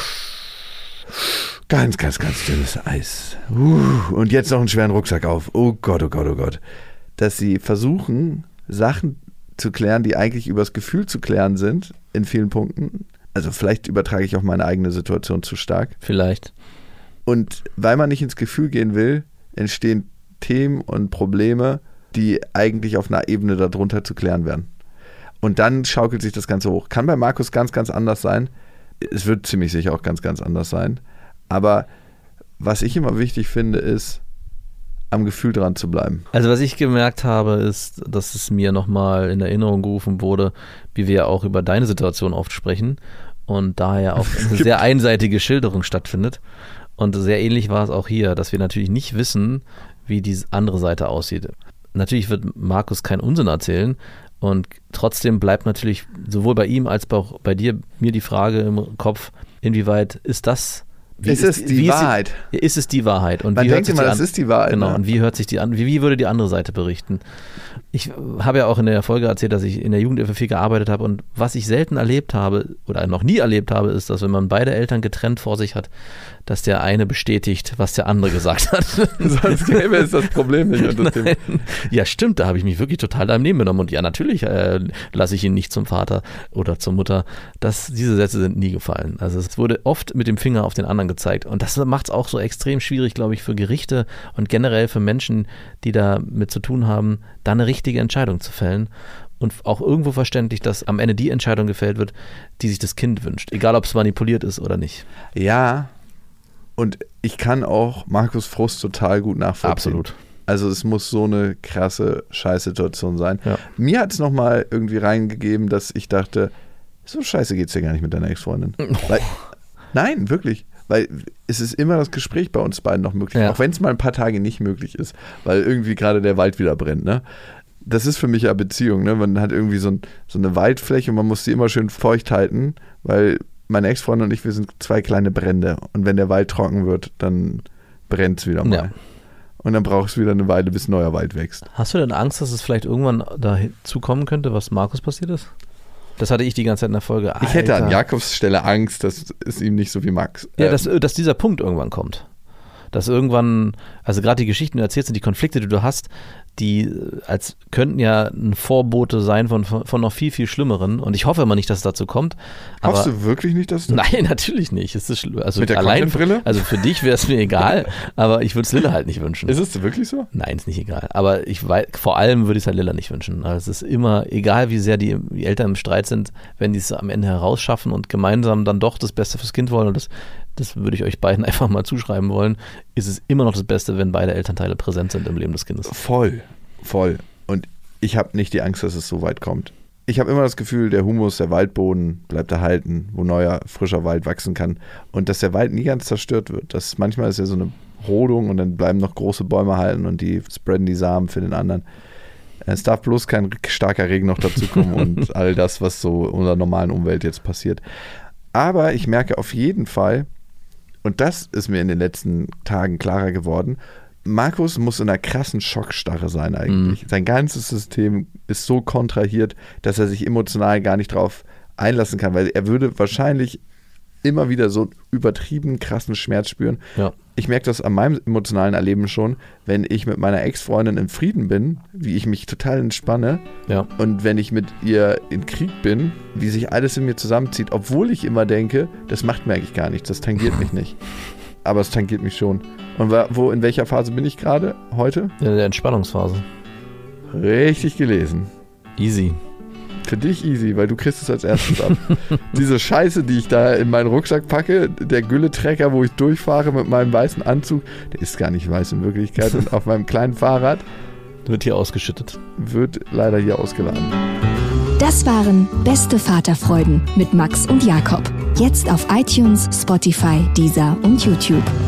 Speaker 6: Ganz, ganz, ganz dünnes Eis. Uh, und jetzt noch einen schweren Rucksack auf. Oh Gott, oh Gott, oh Gott. Dass sie versuchen, Sachen zu klären, die eigentlich übers Gefühl zu klären sind, in vielen Punkten. Also vielleicht übertrage ich auch meine eigene Situation zu stark.
Speaker 5: Vielleicht.
Speaker 6: Und weil man nicht ins Gefühl gehen will, entstehen Themen und Probleme, die eigentlich auf einer Ebene darunter zu klären werden. Und dann schaukelt sich das Ganze hoch. Kann bei Markus ganz, ganz anders sein. Es wird ziemlich sicher auch ganz, ganz anders sein. Aber was ich immer wichtig finde, ist, am Gefühl dran zu bleiben.
Speaker 5: Also was ich gemerkt habe, ist, dass es mir nochmal in Erinnerung gerufen wurde, wie wir auch über deine Situation oft sprechen und daher auch eine sehr einseitige Schilderung stattfindet. Und sehr ähnlich war es auch hier, dass wir natürlich nicht wissen, wie die andere Seite aussieht. natürlich wird Markus keinen Unsinn erzählen und trotzdem bleibt natürlich sowohl bei ihm als auch bei dir mir die Frage im Kopf, inwieweit ist das Wie
Speaker 6: ist es die
Speaker 5: wie
Speaker 6: Wahrheit?
Speaker 5: Ist, ist es die Wahrheit? Und
Speaker 6: Man
Speaker 5: wie
Speaker 6: denkt
Speaker 5: hört sich
Speaker 6: immer,
Speaker 5: die
Speaker 6: das
Speaker 5: an,
Speaker 6: ist die Wahrheit.
Speaker 5: Genau,
Speaker 6: Ne?
Speaker 5: und wie hört sich die an? Wie, wie würde die andere Seite berichten? Ich habe ja auch in der Folge erzählt, dass ich in der Jugendhilfe viel gearbeitet habe und was ich selten erlebt habe oder noch nie erlebt habe, ist, dass wenn man beide Eltern getrennt vor sich hat, dass der eine bestätigt, was der andere gesagt hat.
Speaker 6: Sonst gäbe es das Problem nicht. Und das Thema.
Speaker 5: Ja, stimmt, da habe ich mich wirklich total daneben genommen und ja, natürlich äh, lasse ich ihn nicht zum Vater oder zur Mutter. Das, diese Sätze sind nie gefallen. Also es wurde oft mit dem Finger auf den anderen gezeigt und das macht es auch so extrem schwierig, glaube ich, für Gerichte und generell für Menschen, die da mit zu tun haben, da eine richtige Entscheidung zu fällen. Und auch irgendwo verständlich, dass am Ende die Entscheidung gefällt wird, die sich das Kind wünscht. Egal, ob es manipuliert ist oder nicht.
Speaker 6: Ja, und ich kann auch Markus Frust total gut nachvollziehen.
Speaker 5: Absolut.
Speaker 6: Also es muss so eine krasse Scheißsituation sein.
Speaker 5: Ja.
Speaker 6: Mir hat es nochmal irgendwie reingegeben, dass ich dachte, so scheiße geht's dir gar nicht mit deiner Ex-Freundin. Weil, nein, wirklich. Weil es ist immer das Gespräch bei uns beiden noch möglich.
Speaker 5: Ja.
Speaker 6: Auch wenn es mal ein paar Tage nicht möglich ist. Weil irgendwie gerade der Wald wieder brennt, ne? Das ist für mich ja Beziehung, ne? Man hat irgendwie so, ein, so eine Waldfläche und man muss die immer schön feucht halten, weil meine Ex-Freundin und ich, wir sind zwei kleine Brände. Und wenn der Wald trocken wird, dann brennt es wieder mal. Ja. Und dann brauchst du wieder eine Weile, bis neuer Wald wächst.
Speaker 5: Hast du denn Angst, dass es vielleicht irgendwann dazu kommen könnte, was Markus passiert ist? Das hatte ich die ganze Zeit in der Folge. Alter.
Speaker 6: Ich hätte an Jakobs Stelle Angst, dass es ihm nicht so wie Max.
Speaker 5: Ja,
Speaker 6: ähm,
Speaker 5: dass, dass dieser Punkt irgendwann kommt. Dass irgendwann, also gerade die Geschichten, die du erzählst und die Konflikte, die du hast, die als könnten ja ein Vorbote sein von, von, von noch viel, viel Schlimmeren. Und ich hoffe immer nicht, dass es dazu kommt. Aber
Speaker 6: hoffst du wirklich nicht, dass du...
Speaker 5: Nein, natürlich nicht. Es ist, also
Speaker 6: mit der
Speaker 5: allein,
Speaker 6: Content-Brille?
Speaker 5: Also für dich wäre es mir egal, aber ich würde es Lilla halt nicht wünschen.
Speaker 6: Ist es wirklich so?
Speaker 5: Nein, ist nicht egal. Aber ich weiß, vor allem würde ich es halt Lilla nicht wünschen. Also es ist immer, egal wie sehr die, die Eltern im Streit sind, wenn die es am Ende herausschaffen und gemeinsam dann doch das Beste fürs Kind wollen und das das würde ich euch beiden einfach mal zuschreiben wollen, ist es immer noch das Beste, wenn beide Elternteile präsent sind im Leben des Kindes.
Speaker 6: Voll, voll. Und ich habe nicht die Angst, dass es so weit kommt. Ich habe immer das Gefühl, der Humus, der Waldboden bleibt erhalten, wo neuer, frischer Wald wachsen kann. Und dass der Wald nie ganz zerstört wird. Das, manchmal ist ja so eine Rodung und dann bleiben noch große Bäume halten und die spreaden die Samen für den anderen. Es darf bloß kein starker Regen noch dazukommen und all das, was so in unserer normalen Umwelt jetzt passiert. Aber ich merke auf jeden Fall, und das ist mir in den letzten Tagen klarer geworden, Markus muss in einer krassen Schockstarre sein eigentlich. Mhm. Sein ganzes System ist so kontrahiert, dass er sich emotional gar nicht drauf einlassen kann, weil er würde wahrscheinlich immer wieder so übertrieben krassen Schmerz spüren. Ja. Ich merke das an meinem emotionalen Erleben schon, wenn ich mit meiner Ex-Freundin im Frieden bin, wie ich mich total entspanne. Ja. Und wenn ich mit ihr in Krieg bin, wie sich alles in mir zusammenzieht, obwohl ich immer denke, das macht mir eigentlich gar nichts, das tangiert mich nicht. Aber es tangiert mich schon. Und wo, in welcher Phase bin ich gerade heute?
Speaker 5: In der Entspannungsphase.
Speaker 6: Richtig gelesen.
Speaker 5: Easy.
Speaker 6: Für dich easy, weil du kriegst es als erstes ab. Diese Scheiße, die ich da in meinen Rucksack packe, der Gülletrecker, wo ich durchfahre mit meinem weißen Anzug, der ist gar nicht weiß in Wirklichkeit. Und auf meinem kleinen Fahrrad
Speaker 5: wird hier ausgeschüttet.
Speaker 6: Wird leider hier ausgeladen.
Speaker 2: Das waren Beste Vaterfreuden mit Max und Jakob. Jetzt auf iTunes, Spotify, Deezer und YouTube.